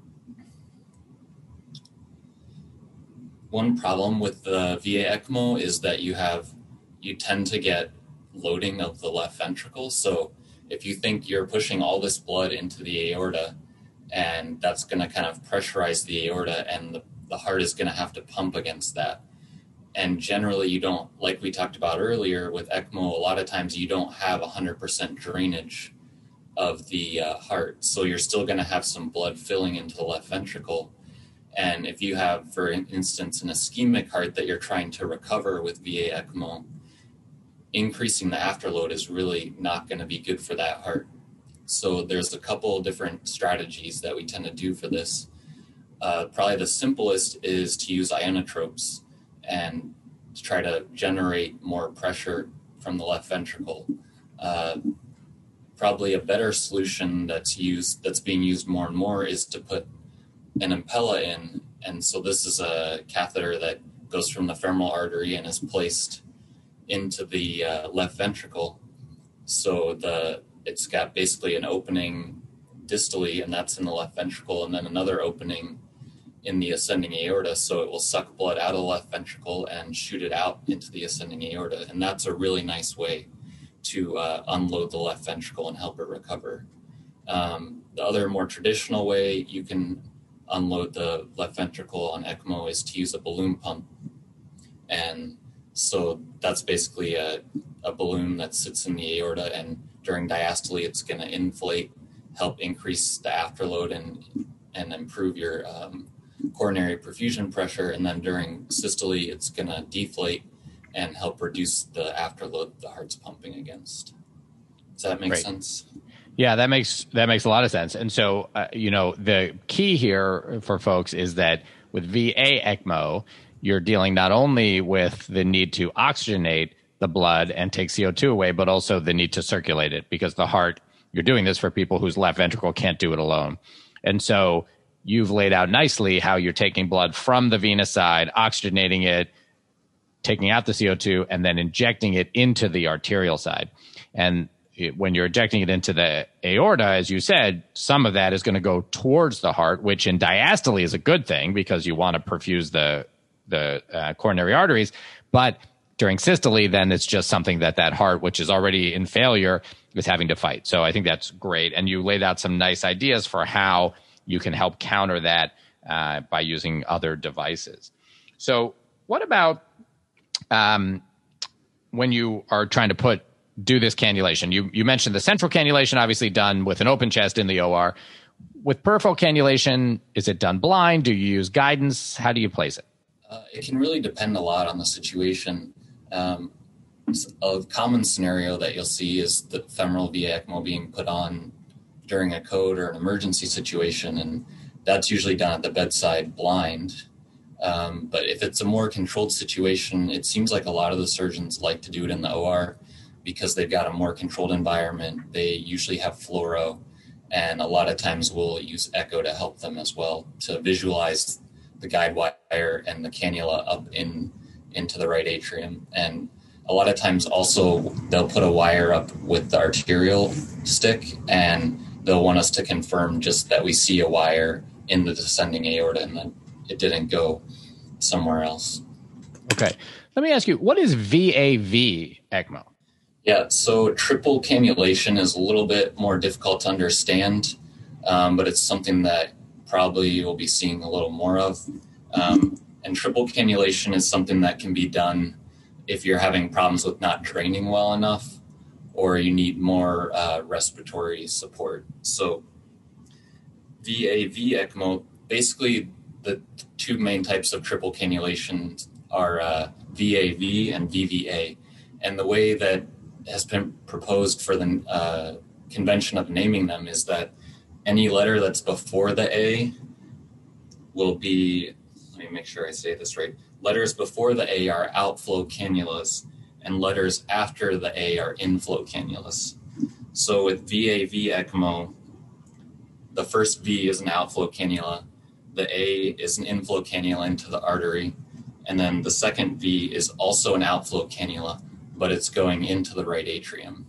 one problem with the V A ECMO is that you have, you tend to get loading of the left ventricle. So if you think you're pushing all this blood into the aorta, and that's going to kind of pressurize the aorta, and the, the heart is going to have to pump against that. And generally you don't, like we talked about earlier with ECMO, a lot of times you don't have one hundred percent drainage of the uh, heart. So you're still going to have some blood filling into the left ventricle. And if you have, for instance, an ischemic heart that you're trying to recover with V A ECMO, increasing the afterload is really not going to be good for that heart. So there's a couple of different strategies that we tend to do for this. Uh, probably the simplest is to use ionotropes and to try to generate more pressure from the left ventricle. Uh, probably a better solution that's used, that's being used more and more, is to put an Impella in. And so this is a catheter that goes from the femoral artery and is placed into the uh, left ventricle. So the it's got basically an opening distally, and that's in the left ventricle, and then another opening in the ascending aorta. So it will suck blood out of the left ventricle and shoot it out into the ascending aorta. And that's a really nice way to uh, unload the left ventricle and help it recover. Um, the other more traditional way you can unload the left ventricle on ECMO is to use a balloon pump. And so that's basically a, a balloon that sits in the aorta, and during diastole, it's going to inflate, help increase the afterload and, and improve your um, coronary perfusion pressure. And then during systole, it's going to deflate and help reduce the afterload the heart's pumping against. Does that make Great. sense? Yeah, that makes that makes a lot of sense. And so, uh, you know, the key here for folks is that with V A ECMO, you're dealing not only with the need to oxygenate the blood and take C O two away, but also the need to circulate it, because the heart, you're doing this for people whose left ventricle can't do it alone. And so you've laid out nicely how you're taking blood from the venous side, oxygenating it, taking out the C O two, and then injecting it into the arterial side. And it, when you're injecting it into the aorta, as you said, some of that is going to go towards the heart, which in diastole is a good thing because you want to perfuse the, the uh, coronary arteries. But during systole, then it's just something that that heart, which is already in failure, is having to fight. So I think that's great. And you laid out some nice ideas for how you can help counter that uh, by using other devices. So what about um, when you are trying to put do this cannulation? You, you mentioned the central cannulation, obviously done with an open chest in the O R. With peripheral cannulation, is it done blind? Do you use guidance? How do you place it? Uh, it can really depend a lot on the situation. Um, a common scenario that you'll see is the femoral V A ECMO being put on during a code or an emergency situation, and that's usually done at the bedside blind. Um, but if it's a more controlled situation, it seems like a lot of the surgeons like to do it in the O R because they've got a more controlled environment. They usually have fluoro, and a lot of times we'll use echo to help them as well to visualize the guide wire and the cannula up in into the right atrium. And a lot of times also they'll put a wire up with the arterial stick, and they'll want us to confirm just that we see a wire in the descending aorta and that it didn't go somewhere else. Okay. Let me ask you, what is V A V ECMO? Yeah, so triple cannulation is a little bit more difficult to understand, um, but it's something that probably you'll be seeing a little more of. Um, and triple cannulation is something that can be done if you're having problems with not draining well enough, or you need more uh, respiratory support. So V A V ECMO, basically the two main types of triple cannulation are uh, V A V and V V A. And the way that has been proposed for the uh, convention of naming them is that any letter that's before the A will be, let me make sure I say this right, letters before the A are outflow cannulas, and letters after the A are inflow cannulas. So with V A V ECMO, the first V is an outflow cannula, the A is an inflow cannula into the artery, and then the second V is also an outflow cannula, but it's going into the right atrium.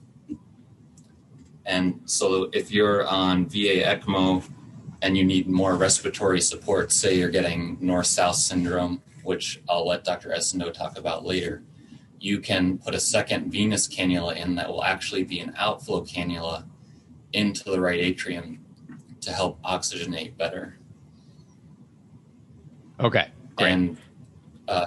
And so if you're on V A ECMO and you need more respiratory support, say you're getting north-south syndrome, which I'll let Doctor Essendoh talk about later, you can put a second venous cannula in that will actually be an outflow cannula into the right atrium to help oxygenate better. Okay, great. And uh,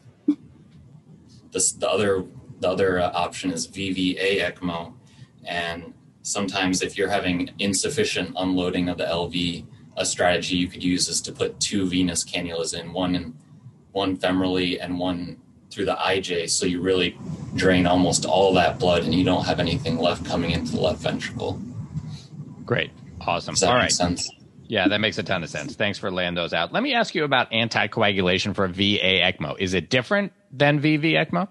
this, the other the other uh, option is V V A ECMO, and sometimes if you're having insufficient unloading of the L V, a strategy you could use is to put two venous cannulas in, one in one femorally and one through the I J, so you really drain almost all that blood and you don't have anything left coming into the left ventricle. Great. Awesome. Does that all make right. sense? Yeah, that makes a ton of sense. Thanks for laying those out. Let me ask you about anticoagulation for V A ECMO. Is it different than V V ECMO?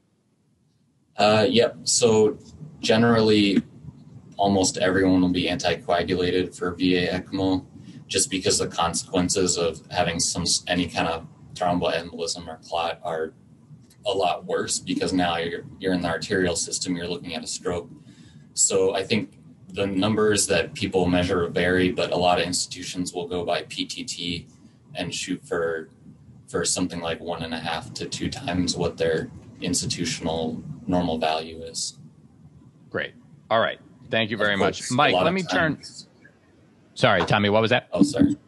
Uh, yep. So generally, almost everyone will be anticoagulated for V A ECMO just because the consequences of having some any kind of thromboembolism or clot are a lot worse, because now you're you're in the arterial system, you're looking at a stroke. So I think the numbers that people measure vary, but a lot of institutions will go by P T T and shoot for for something like one and a half to two times what their institutional normal value is. Great. All right. Thank you very much. Mike, let me turn. Sorry, Tommy, what was that? Oh, sorry.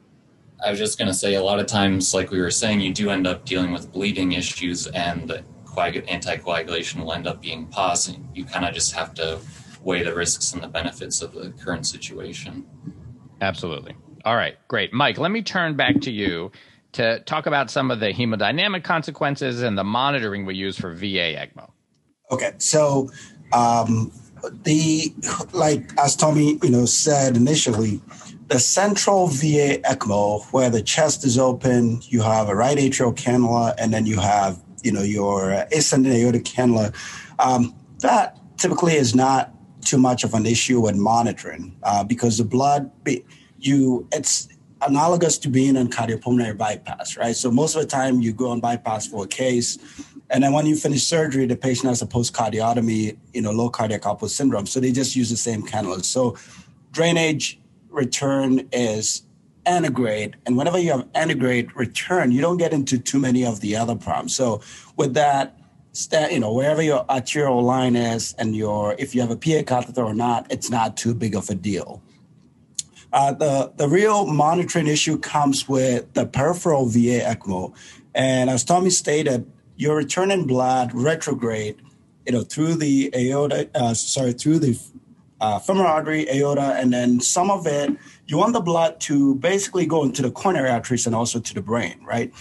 I was just going to say, a lot of times, like we were saying, you do end up dealing with bleeding issues, and the coag- anticoagulation will end up being paused. You kind of just have to weigh the risks and the benefits of the current situation. Absolutely. All right, great. Mike, let me turn back to you to talk about some of the hemodynamic consequences and the monitoring we use for V A ECMO. Okay, so um, the like as Tommy you know said initially, the central V A ECMO, where the chest is open, you have a right atrial cannula, and then you have you know your ascending aortic cannula. Um, that typically is not too much of an issue with monitoring uh, because the blood be, you it's analogous to being on cardiopulmonary bypass, right? So most of the time you go on bypass for a case, and then when you finish surgery, the patient has a post-cardiotomy, you know, low cardiac output syndrome. So they just use the same cannula. So drainage return is antegrade. And whenever you have antegrade return, you don't get into too many of the other problems. So with that, you know, wherever your arterial line is and your, if you have a P A catheter or not, it's not too big of a deal. Uh, the, the real monitoring issue comes with the peripheral V A ECMO. And as Tommy stated, you're returning blood retrograde, you know, through the aorta, uh, sorry, through the uh, femoral artery, aorta, and then some of it, you want the blood to basically go into the coronary arteries and also to the brain, right?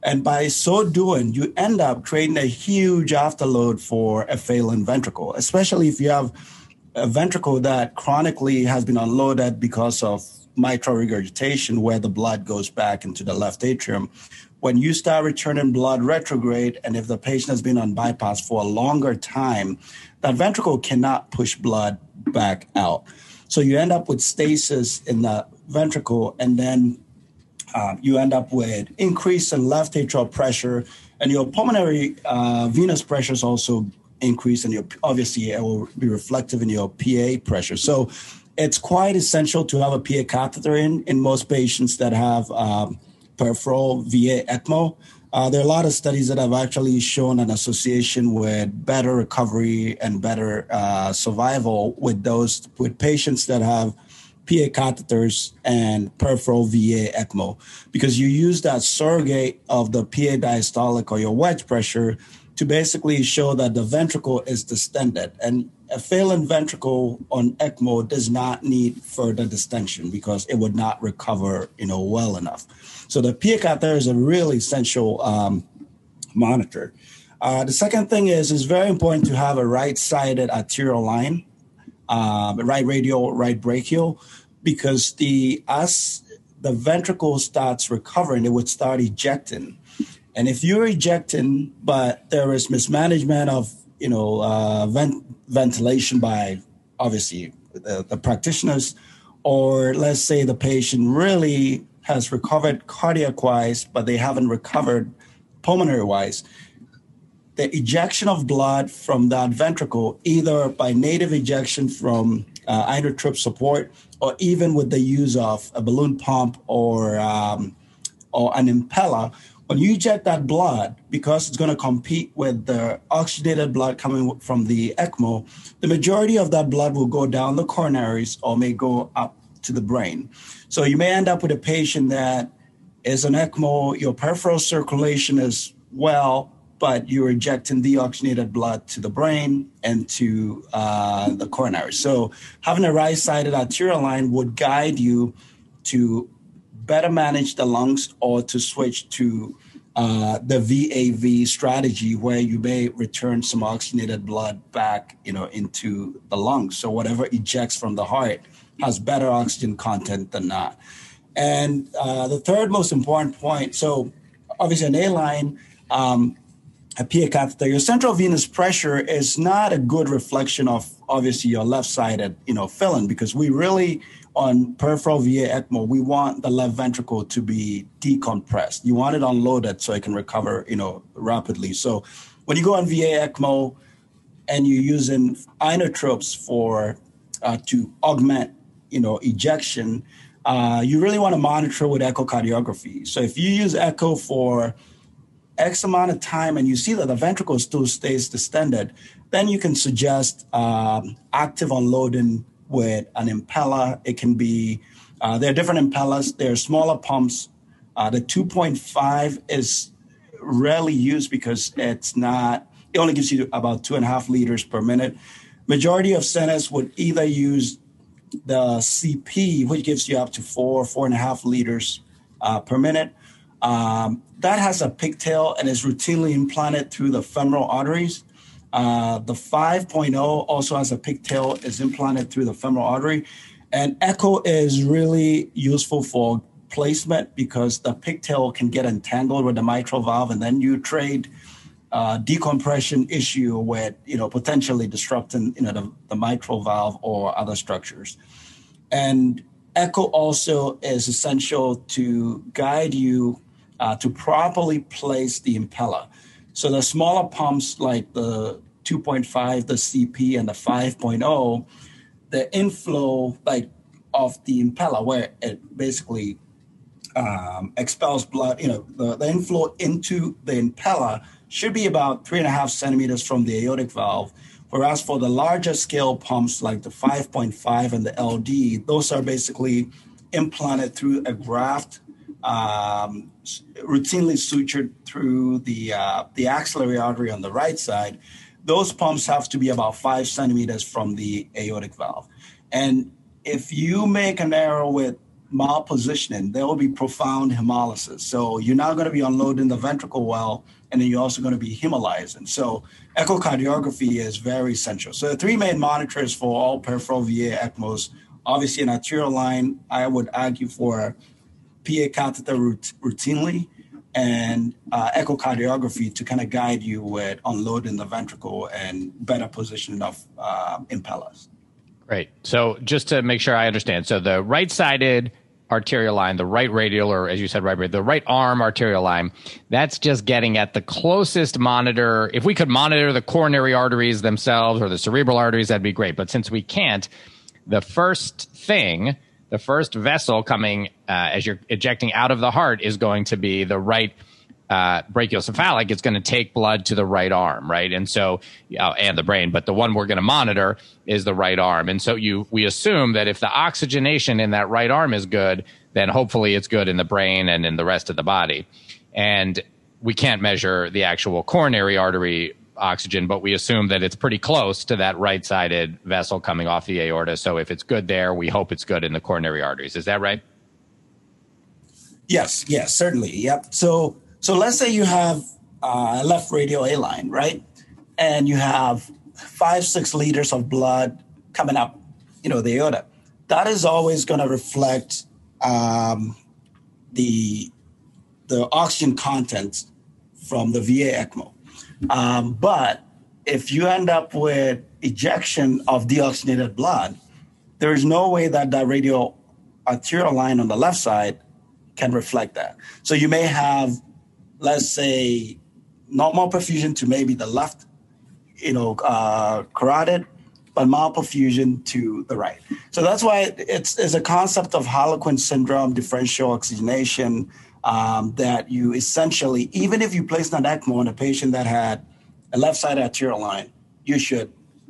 And by so doing, you end up creating a huge afterload for a failing ventricle, especially if you have a ventricle that chronically has been unloaded because of mitral regurgitation, where the blood goes back into the left atrium. When you start returning blood retrograde, and if the patient has been on bypass for a longer time, that ventricle cannot push blood back out. So you end up with stasis in the ventricle, and then uh, you end up with increase in left atrial pressure, and your pulmonary uh, venous pressure is also increased, and your, obviously it will be reflective in your P A pressure. So it's quite essential to have a P A catheter in, in most patients that have um, peripheral V A ECMO. Uh, there are a lot of studies that have actually shown an association with better recovery and better uh, survival with those with patients that have P A catheters and peripheral V A ECMO, because you use that surrogate of the P A diastolic or your wedge pressure to basically show that the ventricle is distended. And a failing ventricle on ECMO does not need further distension because it would not recover, you know, well enough. So the P A catheter is a really essential um, monitor. Uh, the second thing is, it's very important to have a right-sided arterial line, um, right radial, right brachial, because the as the ventricle starts recovering, it would start ejecting. And if you're ejecting, but there is mismanagement of, you know, uh, vent- ventilation by obviously the, the practitioners, or let's say the patient really has recovered cardiac-wise, but they haven't recovered pulmonary-wise, the ejection of blood from that ventricle, either by native ejection from uh, inotrop support, or even with the use of a balloon pump or um, or an impeller, when you eject that blood, because it's going to compete with the oxygenated blood coming from the ECMO, the majority of that blood will go down the coronaries or may go up to the brain. So you may end up with a patient that is an ECMO, your peripheral circulation is well, but you're ejecting deoxygenated blood to the brain and to uh, the coronary. So having a right-sided arterial line would guide you to better manage the lungs, or to switch to uh, the V A V strategy, where you may return some oxygenated blood back, you know, into the lungs. So whatever ejects from the heart has better oxygen content than not. And uh, the third most important point, so obviously an A-line, um, a P A catheter, your central venous pressure is not a good reflection of obviously your left-sided, you know, filling, because we really, on peripheral V A ECMO, we want the left ventricle to be decompressed. You want it unloaded so it can recover, you know, rapidly. So when you go on V A ECMO and you're using inotropes for uh, to augment, you know, ejection, uh, you really want to monitor with echocardiography. So if you use echo for X amount of time and you see that the ventricle still stays distended, then you can suggest um, active unloading with an impeller. It can be, uh, there are different impellers. There are smaller pumps. Uh, the two point five is rarely used because it's not, it only gives you about two and a half liters per minute. Majority of centers would either use the C P, which gives you up to four, four and a half liters uh, per minute. Um, that has a pigtail and is routinely implanted through the femoral arteries. Uh, the five point oh also has a pigtail, is implanted through the femoral artery. And echo is really useful for placement because the pigtail can get entangled with the mitral valve, and then you trade uh, decompression issue with, you know, potentially disrupting, you know, the, the mitral valve or other structures. And echo also is essential to guide you uh, to properly place the impeller. So the smaller pumps like the two point five, the C P, and the five point oh, the inflow like of the impeller, where it basically um, expels blood, you know, the, the inflow into the impeller should be about three and a half centimeters from the aortic valve. Whereas for the larger scale pumps like the five point five and the L D, those are basically implanted through a graft, um, routinely sutured through the uh, the axillary artery on the right side. Those pumps have to be about five centimeters from the aortic valve. And if you make an error with malpositioning, there will be profound hemolysis. So you're not going to be unloading the ventricle well, and then you're also going to be hemolyzing. So echocardiography is very essential. So the three main monitors for all peripheral V A ECMOs, obviously an arterial line, I would argue for P A catheter rout- routinely, and uh, echocardiography to kind of guide you with unloading the ventricle and better positioning of uh, impellers. Great. So just to make sure I understand, so the right-sided arterial line, the right radial, or as you said, right, the right arm arterial line, that's just getting at the closest monitor. If we could monitor the coronary arteries themselves or the cerebral arteries, that'd be great. But since we can't, the first thing, the first vessel coming uh, as you're ejecting out of the heart is going to be the right uh, brachiocephalic. It's going to take blood to the right arm, right? And so, uh, and the brain, but the one we're going to monitor is the right arm. And so you, we assume that if the oxygenation in that right arm is good, then hopefully it's good in the brain and in the rest of the body. And we can't measure the actual coronary artery oxygen, but we assume that it's pretty close to that right-sided vessel coming off the aorta. So if it's good there, we hope it's good in the coronary arteries. Is that right? Yes, yes, certainly. Yep. So, so let's say you have uh, a left radial A line, right? And you have five, six liters of blood coming up, you know, the aorta. That is always going to reflect um, the the oxygen content from the V A ECMO. Um, but if you end up with ejection of deoxygenated blood, there is no way that that radial arterial line on the left side can reflect that. So you may have, let's say, normal perfusion to maybe the left, you know, uh, carotid, but malperfusion to the right. So that's why it's, it's a concept of Harlequin syndrome, differential oxygenation, um, that you essentially, even if you place an ECMO on a patient that had a left-sided arterial line, you should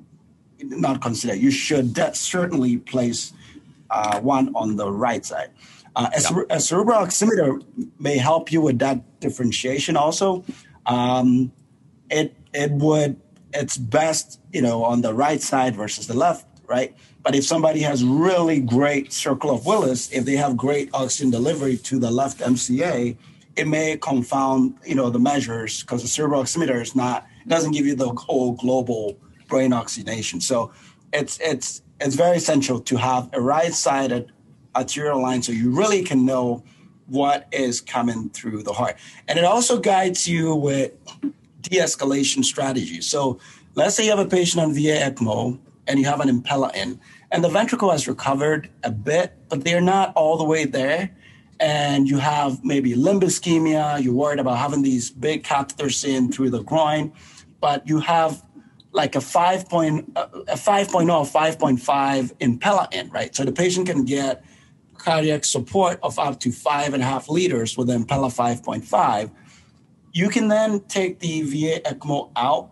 not consider, you should de- certainly place uh, one on the right side. Uh, a, cere- a cerebral oximeter may help you with that differentiation also. Um, it it would, it's best, you know, on the right side versus the left, right? But if somebody has really great circle of Willis, if they have great oxygen delivery to the left M C A, it may confound, you know, the measures because the cerebral oximeter is not, it doesn't give you the whole global brain oxygenation. So it's it's it's very essential to have a right-sided arterial line so you really can know what is coming through the heart. And it also guides you with de-escalation strategies. So let's say you have a patient on V A ECMO and you have an impeller in, and the ventricle has recovered a bit, but they're not all the way there. And you have maybe limb ischemia, you're worried about having these big catheters in through the groin, but you have like a five point, a five point oh, five point five impeller in, right? So the patient can get cardiac support of up to five and a half liters with the impeller five point five. You can then take the V A ECMO out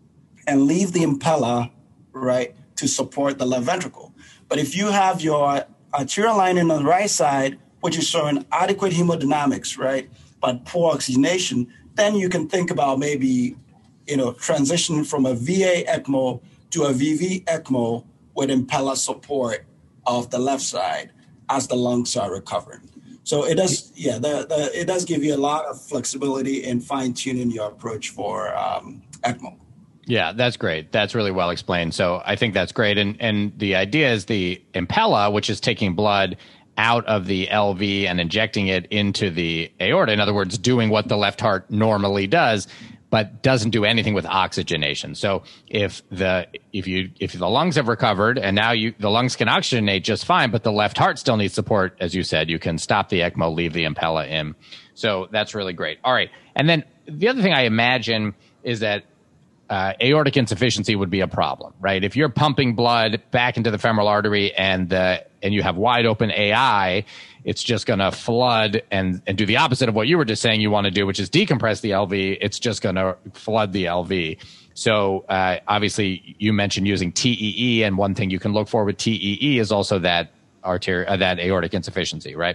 and leave the impeller, right, to support the left ventricle. But if you have your arterial line on the right side, which is showing adequate hemodynamics, right, but poor oxygenation, then you can think about maybe, you know, transitioning from a V A ECMO to a V V ECMO with impeller support of the left side as the lungs are recovering. So it does, yeah, the, the, it does give you a lot of flexibility in fine-tuning your approach for um, ECMO. Yeah, that's great. That's really well explained. So I think that's great. And and the idea is the impella, which is taking blood out of the L V and injecting it into the aorta. In other words, doing what the left heart normally does, but doesn't do anything with oxygenation. So if the if you if the lungs have recovered and now you the lungs can oxygenate just fine, but the left heart still needs support, as you said, you can stop the ECMO, leave the impella in. So that's really great. All right. And then the other thing I imagine is that Uh, aortic insufficiency would be a problem, right? If you're pumping blood back into the femoral artery and uh, and you have wide open A I, it's just going to flood and, and do the opposite of what you were just saying you want to do, which is decompress the L V. It's just going to flood the L V. So uh, obviously, you mentioned using T E E, and one thing you can look for with T E E is also that arteri- uh, that aortic insufficiency, right?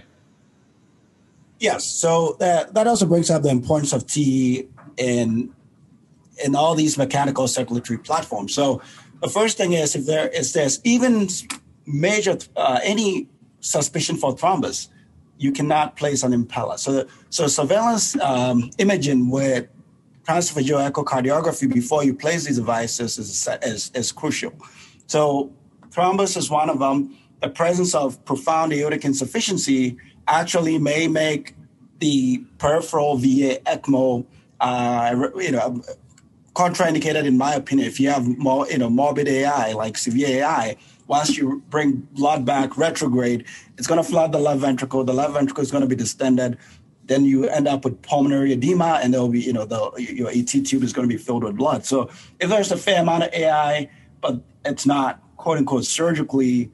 Yes. So that that also brings up the importance of T E E in in all these mechanical circulatory platforms. So the first thing is if there is there's even major uh, any suspicion for thrombus, you cannot place an Impella. So, so surveillance um, imaging with transesophageal echocardiography before you place these devices is, is, is crucial. So thrombus is one of them. The presence of profound aortic insufficiency actually may make the peripheral V A ECMO, uh, you know, contraindicated in my opinion. If you have more, you know, morbid A I, like severe A I, once you bring blood back retrograde, it's going to flood the left ventricle. The left ventricle is going to be distended. Then you end up with pulmonary edema, and there'll be, you know, the your A T tube is going to be filled with blood. So if there's a fair amount of A I, but it's not quote unquote surgically,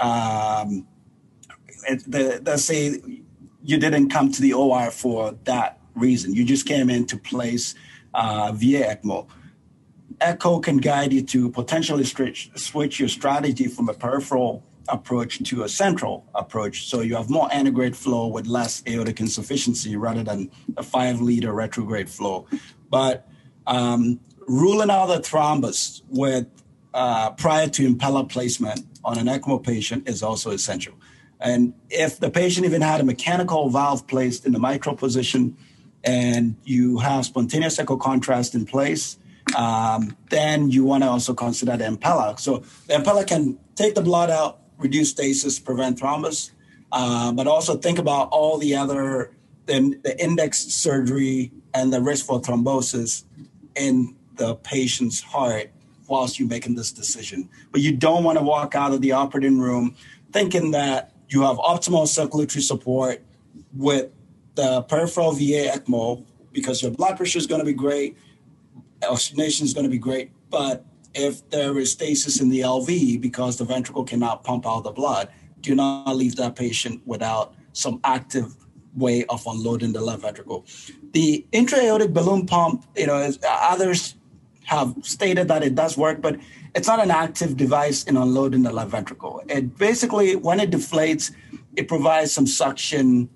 um, it, the, let's say you didn't come to the O R for that reason. You just came in to place uh, V A ECMO. Echo can guide you to potentially switch, switch your strategy from a peripheral approach to a central approach. So you have more antegrade flow with less aortic insufficiency rather than a five liter retrograde flow. But um, ruling out the thrombus with uh, prior to Impella placement on an ECMO patient is also essential. And if the patient even had a mechanical valve placed in the mitral position and you have spontaneous echo contrast in place, um, then you want to also consider the Impella. So the Impella can take the blood out, reduce stasis, prevent thrombus, uh, but also think about all the other, the, the index surgery and the risk for thrombosis in the patient's heart whilst you're making this decision. But you don't want to walk out of the operating room thinking that you have optimal circulatory support with the peripheral V A ECMO because your blood pressure is going to be great, oxygenation is going to be great, but if there is stasis in the L V because the ventricle cannot pump out the blood, do not leave that patient without some active way of unloading the left ventricle. The intra-aortic balloon pump, you know, is, others have stated that it does work, but it's not an active device in unloading the left ventricle. It basically, when it deflates, it provides some suction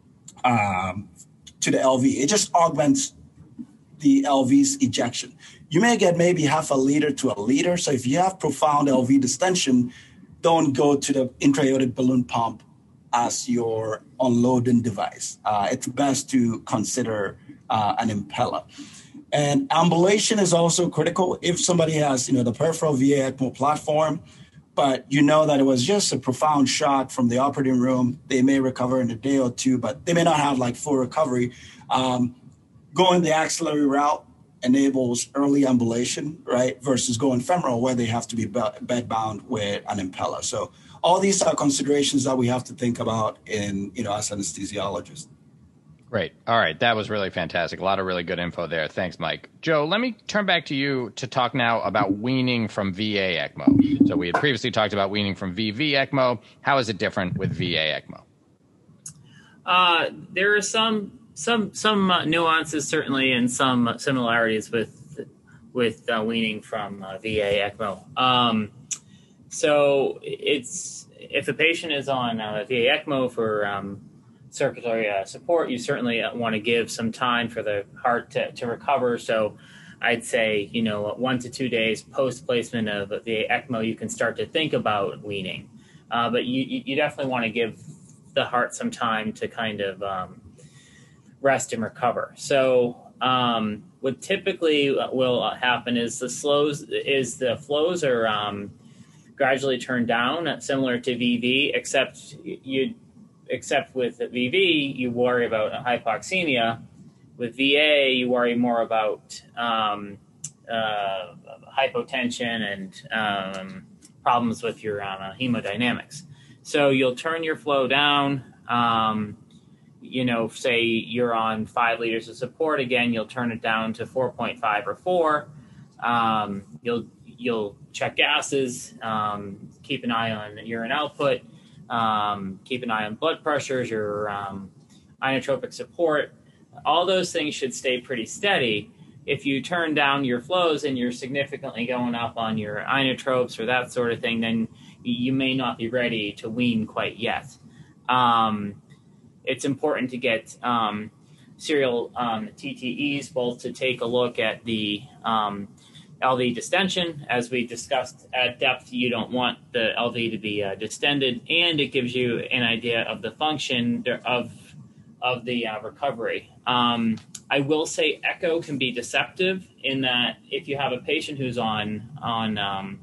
um, to the L V. It just augments the L V's ejection. You may get maybe half a liter to a liter. So if you have profound L V distension, don't go to the intra-aortic balloon pump as your unloading device. Uh, it's best to consider uh, an Impella. And ambulation is also critical. If somebody has, you know, the peripheral V A ECMO platform, but you know that it was just a profound shock from the operating room, they may recover in a day or two, but they may not have like full recovery. Um, going the axillary route enables early ambulation, right, versus going femoral where they have to be bed bound with an Impella. So all these are considerations that we have to think about in, you know, as anesthesiologists. Great. All right. That was really fantastic. A lot of really good info there. Thanks, Mike. Joe, let me turn back to you to talk now about weaning from V A ECMO. So we had previously talked about weaning from V V ECMO. How is it different with V A ECMO? Uh, there are some some some uh, nuances certainly, and some similarities with with uh, weaning from uh, V A ECMO. Um, so it's if a patient is on uh, V A ECMO for um, circulatory uh, support, you certainly want to give some time for the heart to, to recover. So I'd say, you know, one to two days post placement of V A ECMO, you can start to think about weaning. Uh, but you, you definitely want to give the heart some time to kind of um, rest and recover. So um, what typically will happen is the slows is the flows are um, gradually turned down, similar to V V, except you. Except with V V, you worry about hypoxemia. With V A, you worry more about um, uh, hypotension and um, problems with your uh, hemodynamics. So you'll turn your flow down. Um, you know, say you're on five liters of support. Again, you'll turn it down to four point five or four. Um, you'll you'll check gases. Um, keep an eye on urine output. Um, keep an eye on blood pressures, your um, inotropic support. All those things should stay pretty steady. If you turn down your flows and you're significantly going up on your inotropes or that sort of thing, then you may not be ready to wean quite yet. Um, it's important to get um, serial um, T T Es, both to take a look at the um, L V distension. As we discussed at depth, you don't want the L V to be uh, distended, and it gives you an idea of the function of of the uh, recovery. Um, I will say echo can be deceptive in that if you have a patient who's on on um,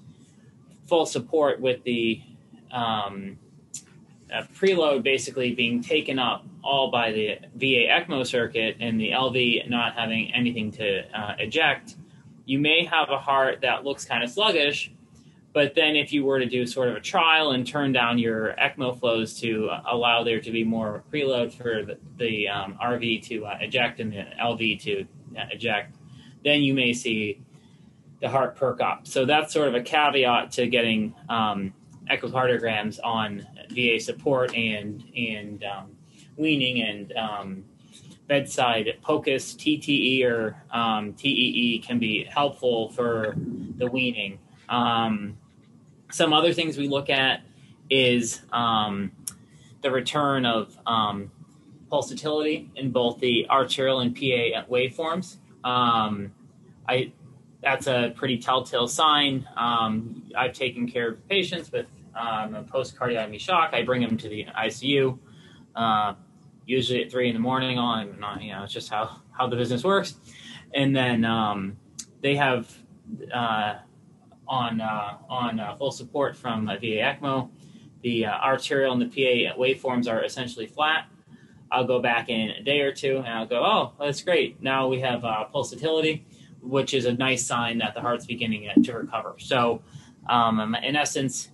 full support with the um, uh, preload basically being taken up all by the V A ECMO circuit and the L V not having anything to uh, eject, you may have a heart that looks kind of sluggish. But then if you were to do sort of a trial and turn down your ECMO flows to allow there to be more preload for the, the um, R V to uh, eject and the L V to uh, eject, then you may see the heart perk up. So that's sort of a caveat to getting um, echocardiograms on V A support and, and um, weaning and um, bedside POCUS, T T E, or um, T E E can be helpful for the weaning. Um, some other things we look at is um, the return of um, pulsatility in both the arterial and P A waveforms. Um, I that's a pretty telltale sign. Um, I've taken care of patients with um, a post-cardiotomy shock. I bring them to the I C U, uh, usually at three in the morning. On, not, you know, it's just how, how the business works. And then um, they have uh, on uh, on uh, full support from uh, V A ECMO. The uh, arterial and the P A waveforms are essentially flat. I'll go back in a day or two and I'll go, oh, that's great. Now we have uh, pulsatility, which is a nice sign that the heart's beginning to recover. So um, in essence,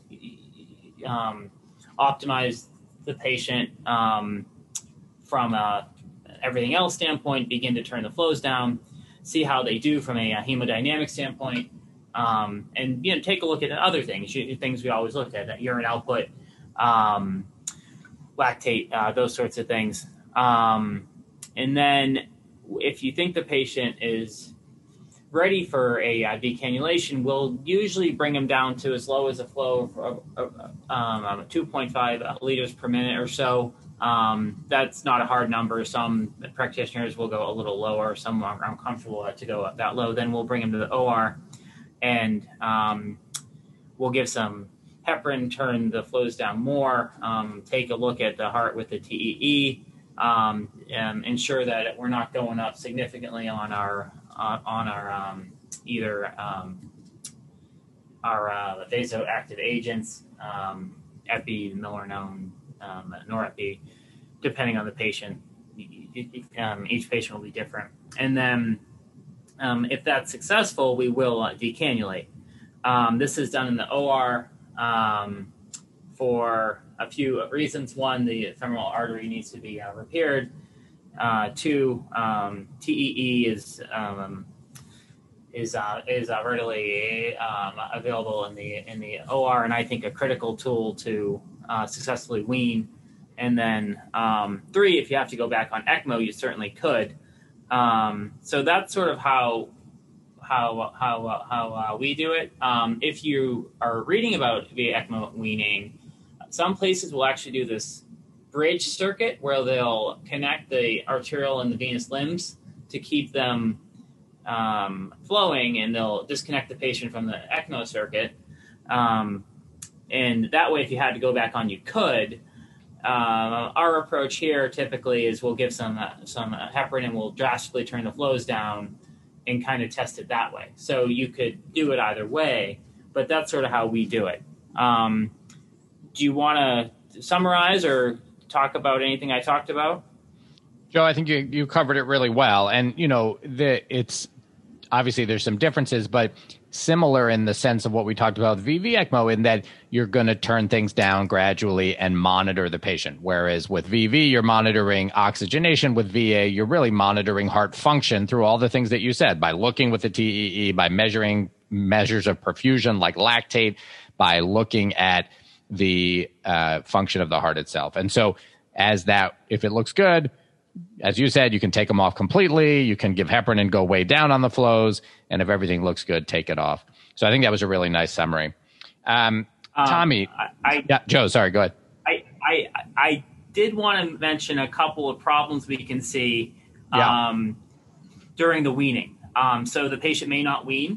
um, optimize the patient um, from a everything else standpoint, begin to turn the flows down, see how they do from a, a hemodynamic standpoint, um, and you know, take a look at other things, things we always look at, urine output, um, lactate, uh, those sorts of things. Um, and then if you think the patient is ready for a uh, decannulation, we'll usually bring them down to as low as a flow of, of um, two point five liters per minute or so. Um, that's not a hard number. Some practitioners will go a little lower. Some are uncomfortable to go that low. Then we'll bring them to the O R and um, we'll give some heparin, turn the flows down more, um, take a look at the heart with the T E E, um, and ensure that we're not going up significantly on our uh, on our um, either um, our uh, vasoactive agents, um, epi, milrinone, um, norepi, depending on the patient. Um, each patient will be different. And then um, if that's successful, we will uh, decannulate. Um, this is done in the O R um, for a few reasons. One, the femoral artery needs to be uh, repaired. Uh, two, um, T E E is um, is uh, is uh, readily um, available in the in the O R, and I think a critical tool to uh, successfully wean. And then um, three, if you have to go back on ECMO, you certainly could. Um, so that's sort of how how how uh, how uh, we do it. Um, if you are reading about V A ECMO weaning, some places will actually do this bridge circuit where they'll connect the arterial and the venous limbs to keep them um, flowing, and they'll disconnect the patient from the ECMO circuit. Um, and that way, if you had to go back on, you could. Um, our approach here typically is we'll give some uh, some uh, heparin and we'll drastically turn the flows down and kind of test it that way. So you could do it either way, but that's sort of how we do it. Um, do you want to summarize or talk about anything I talked about? Joe, I think you you covered it really well. And, you know, the, it's obviously there's some differences, but similar in the sense of what we talked about with V V ECMO, in that you're going to turn things down gradually and monitor the patient. Whereas with V V, you're monitoring oxygenation. With V A, you're really monitoring heart function through all the things that you said, by looking with the T E E, by measuring measures of perfusion like lactate, by looking at the uh, function of the heart itself. And so as that, if it looks good, as you said, you can take them off completely. You can give heparin and go way down on the flows. And if everything looks good, take it off. So I think that was a really nice summary. Um, um, Tommy. I, I, yeah, Joe, sorry, go ahead. I, I, I did want to mention a couple of problems we can see yeah. um, during the weaning. Um, so the patient may not wean.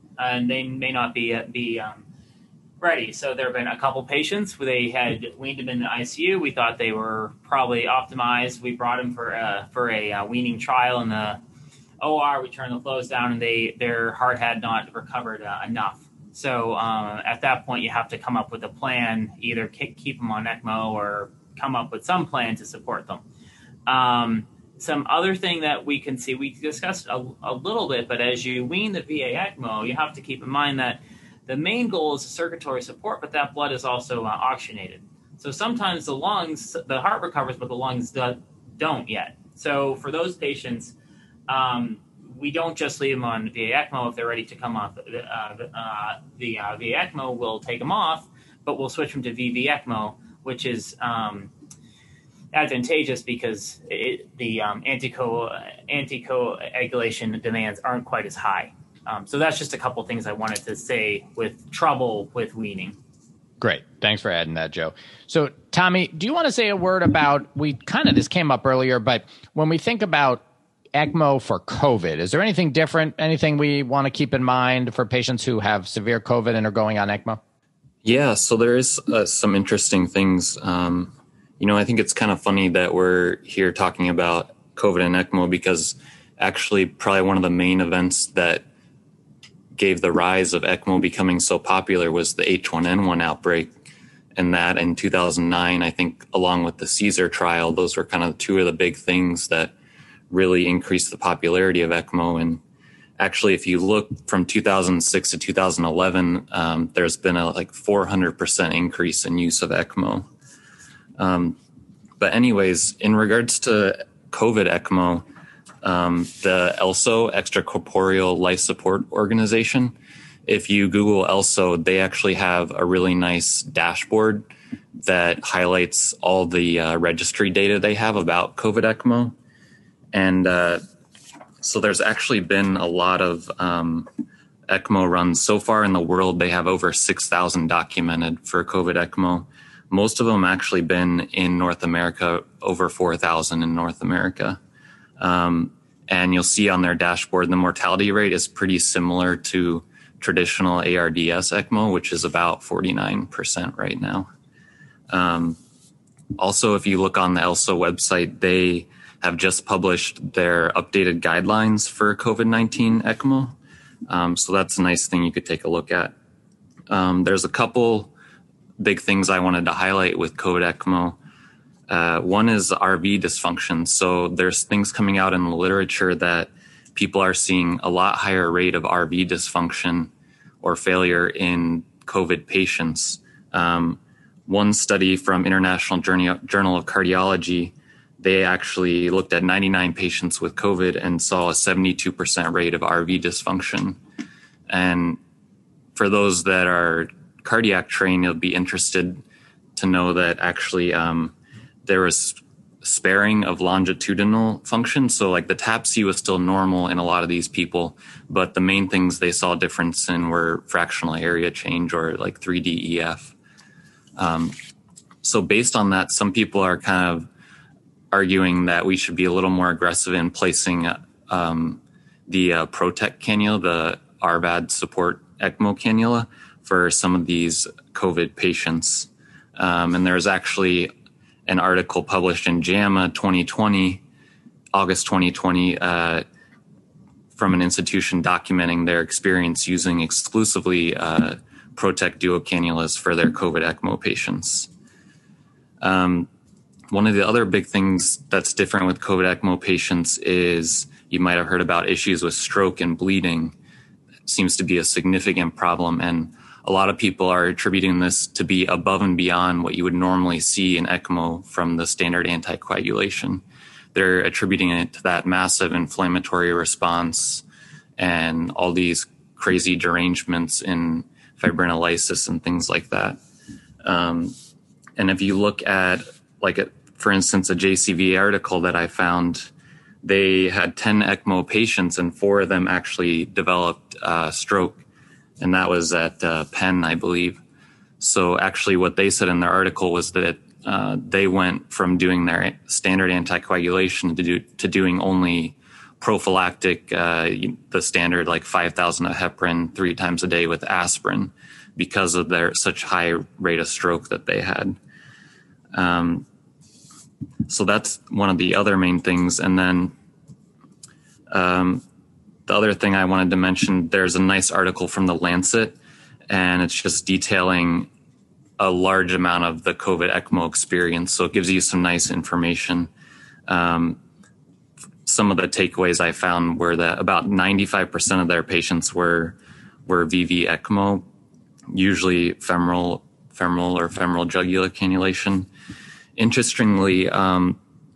and they may not be be um, ready. So there have been a couple patients where they had weaned them in the I C U. We thought they were probably optimized. We brought them for a, for a uh, weaning trial in the O R. We turned the flows down, and they their heart had not recovered uh, enough. So uh, at that point, you have to come up with a plan, either keep them on ECMO or come up with some plan to support them. Um, some other thing that we can see, we discussed a, a little bit, but as you wean the V A ECMO, you have to keep in mind that the main goal is circulatory support, but that blood is also uh, oxygenated. So sometimes the lungs, the heart recovers, but the lungs do, don't yet. So for those patients, um, we don't just leave them on V A ECMO if they're ready to come off. Uh, uh, the uh, V A ECMO will take them off, but we'll switch them to V V ECMO, which is um, advantageous because it, the um, antico anticoagulation demands aren't quite as high. Um, so that's just a couple things I wanted to say with trouble with weaning. Great. Thanks for adding that, Joe. So, Tommy, do you want to say a word about, we kind of, this came up earlier, but when we think about ECMO for COVID, is there anything different, anything we want to keep in mind for patients who have severe COVID and are going on ECMO? Yeah, so there is uh, some interesting things. Um, you know, I think it's kind of funny that we're here talking about COVID and ECMO because actually probably one of the main events that gave the rise of ECMO becoming so popular was the H one N one outbreak. And that in two thousand nine, I think along with the Caesar trial, those were kind of two of the big things that really increased the popularity of ECMO. And actually, if you look from two thousand six to two thousand eleven, um, there's been a like four hundred percent increase in use of ECMO. Um, but anyways, in regards to COVID ECMO, um, the ELSO, Extracorporeal Life Support Organization, if you Google ELSO, they actually have a really nice dashboard that highlights all the uh, registry data they have about COVID ECMO. And uh, so there's actually been a lot of um, ECMO runs. So far in the world, they have over six thousand documented for COVID ECMO. Most of them actually been in North America, over four thousand in North America. Um, and you'll see on their dashboard, the mortality rate is pretty similar to traditional A R D S ECMO, which is about forty-nine percent right now. Um, also, if you look on the ELSO website, they have just published their updated guidelines for COVID nineteen ECMO. Um, so that's a nice thing you could take a look at. Um, there's a couple big things I wanted to highlight with COVID ECMO. Uh, one is R V dysfunction. So there's things coming out in the literature that people are seeing a lot higher rate of R V dysfunction or failure in COVID patients. Um, one study from International Journal of Cardiology, they actually looked at ninety-nine patients with COVID and saw a seventy-two percent rate of R V dysfunction. And for those that are cardiac trained, you'll be interested to know that actually um, there was sparing of longitudinal function. So like the T A P C was still normal in a lot of these people, but the main things they saw difference in were fractional area change or like three D E F. Um, so based on that, some people are kind of arguing that we should be a little more aggressive in placing um, the uh, Protect cannula, the R V A D support ECMO cannula for some of these COVID patients. Um, and there's actually an article published in JAMA twenty twenty, August twenty twenty, uh, from an institution documenting their experience using exclusively uh, Protect Duo cannulas for their COVID ECMO patients. Um, one of the other big things that's different with COVID ECMO patients is you might have heard about issues with stroke and bleeding. It seems to be a significant problem, and a lot of people are attributing this to be above and beyond what you would normally see in ECMO from the standard anticoagulation. They're attributing it to that massive inflammatory response and all these crazy derangements in fibrinolysis and things like that. Um, and if you look at, like, a, for instance, a J C V article that I found, they had ten ECMO patients and four of them actually developed uh, stroke. And that was at uh, Penn, I believe. So actually what they said in their article was that uh, they went from doing their standard anticoagulation to, do, to doing only prophylactic, uh, the standard like five thousand of heparin three times a day with aspirin because of their such high rate of stroke that they had. Um, so that's one of the other main things. And then um, the other thing I wanted to mention, there's a nice article from the Lancet, and it's just detailing a large amount of the COVID ECMO experience. So it gives you some nice information. Um, some of the takeaways I found were that about ninety-five percent of their patients were were V V ECMO, usually femoral, femoral or femoral jugular cannulation. Interestingly, um,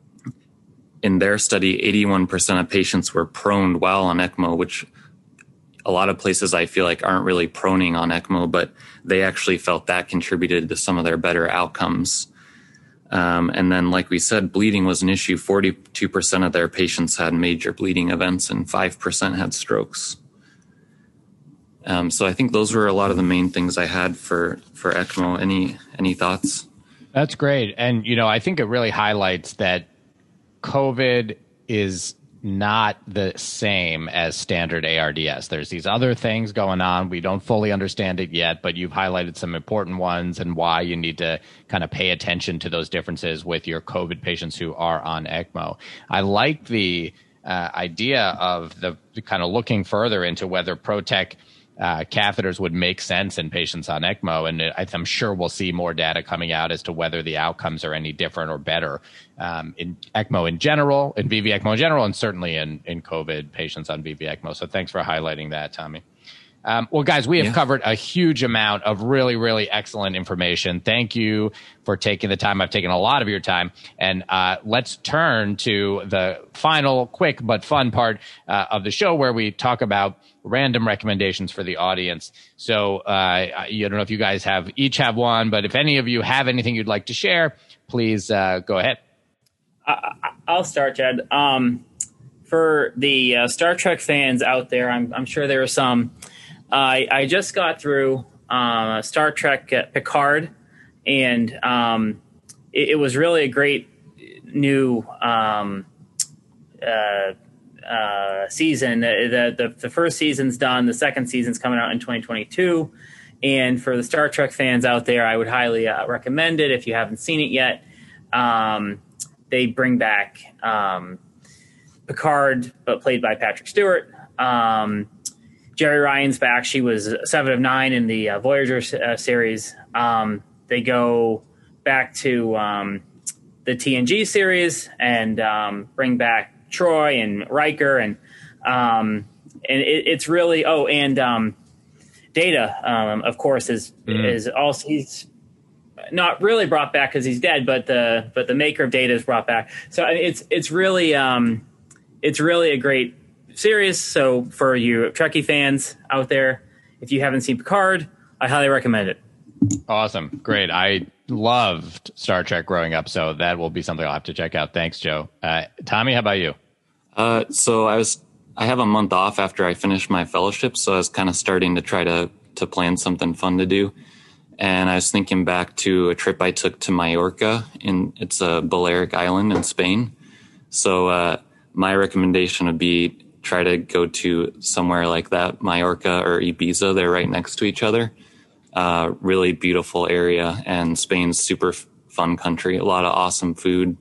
in their study, eighty-one percent of patients were proned while on ECMO, which a lot of places I feel like aren't really proning on ECMO, but they actually felt that contributed to some of their better outcomes. Um, and then, like we said, bleeding was an issue. forty-two percent of their patients had major bleeding events and five percent had strokes. Um, so I think those were a lot of the main things I had for, for ECMO. Any, any thoughts? That's great. And, you know, I think it really highlights that COVID is not the same as standard A R D S. There's these other things going on. We don't fully understand it yet, but you've highlighted some important ones and why you need to kind of pay attention to those differences with your COVID patients who are on ECMO. I like the uh, idea of the, the kind of looking further into whether ProTek Uh, catheters would make sense in patients on ECMO. And it, I'm sure we'll see more data coming out as to whether the outcomes are any different or better um, in ECMO in general, in V V ECMO in general, and certainly in, in COVID patients on V V ECMO. So thanks for highlighting that, Tommy. Um, well, guys, we have yeah. covered a huge amount of really, really excellent information. Thank you for taking the time. I've taken a lot of your time. And uh, let's turn to the final, quick but fun part uh, of the show where we talk about random recommendations for the audience. So uh, I don't know if you guys have each have one, but if any of you have anything you'd like to share, please uh, go ahead. I, I'll start, Jed. Um, for the uh, Star Trek fans out there, I'm, I'm sure there are some. I, I just got through uh, Star Trek uh, Picard, and um, it, it was really a great new um, uh, uh, season. The, the the first season's done. The second season's coming out in twenty twenty-two. And for the Star Trek fans out there, I would highly uh, recommend it if you haven't seen it yet. Um, they bring back um, Picard, but played by Patrick Stewart. Um, Jerry Ryan's back. She was seven of nine in the uh, Voyager uh, series. Um, they go back to um, the T N G series and um, bring back Troy and Riker, and um, and it, it's really oh and um, Data, um, of course, is mm. is also he's not really brought back because he's dead, but the but the maker of Data is brought back. So it's it's really um, it's really a great series. So for you Trekkie fans out there, if you haven't seen Picard, I highly recommend it. Awesome. Great. I loved Star Trek growing up, so that will be something I'll have to check out. Thanks, Joe. Uh, Tommy, how about you? Uh, so I was I have a month off after I finished my fellowship, so I was kind of starting to try to to plan something fun to do. And I was thinking back to a trip I took to Mallorca. In it's a Balearic island in Spain. So uh, my recommendation would be try to go to somewhere like that, Mallorca or Ibiza. They're right next to each other. Uh, really beautiful area, and Spain's super f- fun country. A lot of awesome food,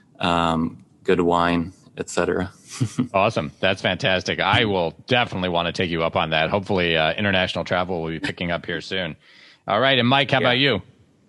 um, good wine, et cetera. Awesome. That's fantastic. I will definitely want to take you up on that. Hopefully uh, international travel will be picking up here soon. All right. And Mike, how yeah. about you?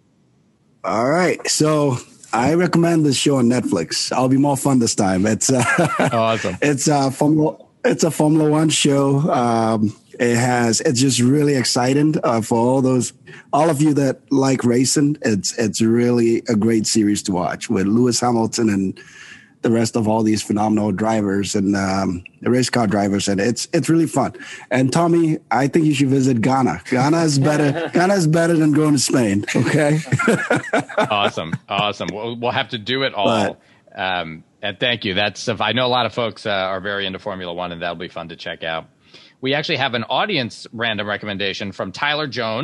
All right. So I recommend this show on Netflix. I'll be more fun this time. It's uh, awesome. It's a Formula, it's a Formula One show. Um, it has, it's just really exciting uh, for all those, all of you that like racing. It's, it's really a great series to watch with Lewis Hamilton and the rest of all these phenomenal drivers and um, the race car drivers. And it's, it's really fun. And Tommy, I think you should visit Ghana. Ghana is better. Ghana is better than going to Spain. Okay. Awesome. Awesome. We'll, we'll have to do it all. But, um, and thank you. That's, I know a lot of folks uh, are very into Formula One, and that'll be fun to check out. We actually have an audience random recommendation from Tyler Jones,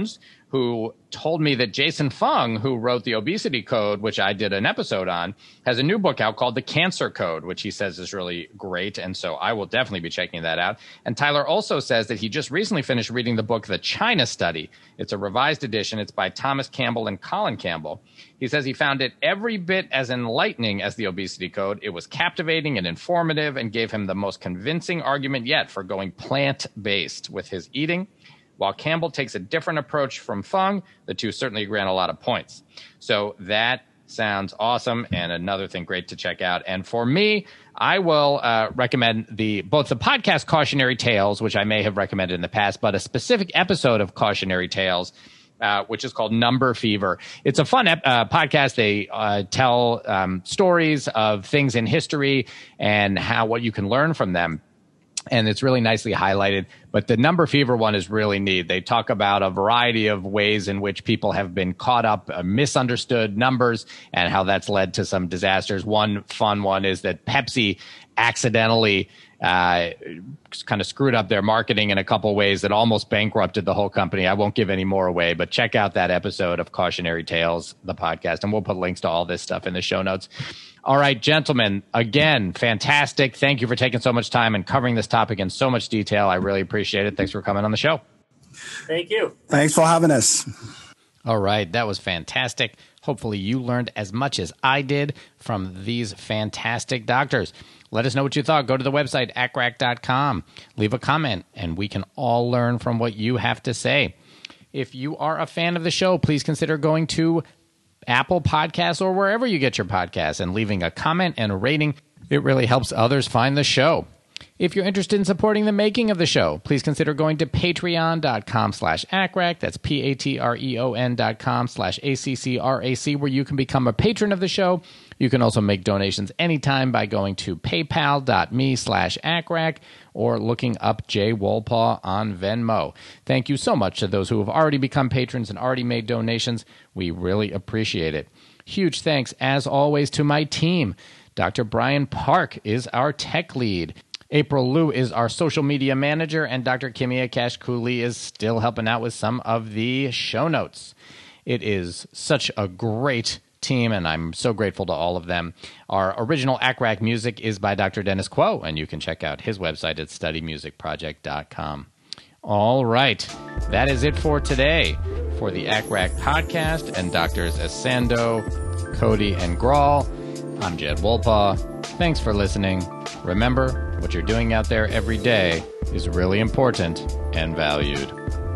who told me that Jason Fung, who wrote the Obesity Code, which I did an episode on, has a new book out called The Cancer Code, which he says is really great. And so I will definitely be checking that out. And Tyler also says that he just recently finished reading the book The China Study. It's a revised edition. It's by Thomas Campbell and Colin Campbell. He says he found it every bit as enlightening as the Obesity Code. It was captivating and informative and gave him the most convincing argument yet for going plant-based with his eating. While Campbell takes a different approach from Fung, the two certainly agree on a lot of points. So that sounds awesome, and another thing great to check out. And for me, I will uh, recommend the both the podcast Cautionary Tales, which I may have recommended in the past, but a specific episode of Cautionary Tales, uh, which is called Number Fever. It's a fun ep- uh, podcast. They uh, tell um, stories of things in history and how what you can learn from them. And it's really nicely highlighted. But the Number Fever one is really neat. They talk about a variety of ways in which people have been caught up, uh, misunderstood numbers, and how that's led to some disasters. One fun one is that Pepsi accidentally uh, kind of screwed up their marketing in a couple of ways that almost bankrupted the whole company. I won't give any more away, but check out that episode of Cautionary Tales, the podcast, and we'll put links to all this stuff in the show notes. All right, gentlemen, again, fantastic. Thank you for taking so much time and covering this topic in so much detail. I really appreciate it. Thanks for coming on the show. Thank you. Thanks for having us. All right, that was fantastic. Hopefully you learned as much as I did from these fantastic doctors. Let us know what you thought. Go to the website, A C R A C dot com. Leave a comment, and we can all learn from what you have to say. If you are a fan of the show, please consider going to Apple Podcasts or wherever you get your podcasts and leaving a comment and a rating. It really helps others find the show. If you're interested in supporting the making of the show, please consider going to patreon.com slash ACRAC. That's P-A-T-R-E-O-N dot com slash A-C-C-R-A-C, where you can become a patron of the show. You can also make donations anytime by going to paypal.me slash ACRAC or looking up Jay Wolpaw on Venmo. Thank you so much to those who have already become patrons and already made donations. We really appreciate it. Huge thanks, as always, to my team. Doctor Brian Park is our tech lead. April Liu is our social media manager, and Doctor Kimia Cash-Cooley is still helping out with some of the show notes. It is such a great team, and I'm so grateful to all of them. Our original A C R A C music is by Doctor Dennis Quo, and you can check out his website at study music project dot com. All right, that is it for today. For the A C R A C podcast and Doctors Asando, Cody, and Grawl, I'm Jed Wolpaw. Thanks for listening. Remember, what you're doing out there every day is really important and valued.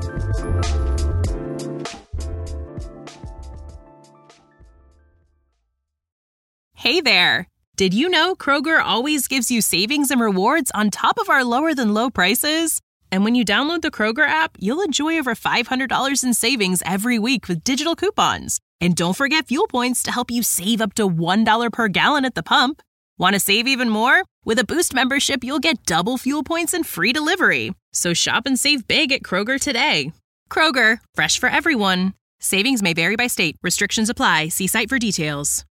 Hey there! Did you know Kroger always gives you savings and rewards on top of our lower than low prices? And when you download the Kroger app, you'll enjoy over five hundred dollars in savings every week with digital coupons. And don't forget fuel points to help you save up to one dollar per gallon at the pump. Want to save even more? With a Boost membership, you'll get double fuel points and free delivery. So shop and save big at Kroger today. Kroger, fresh for everyone. Savings may vary by state. Restrictions apply. See site for details.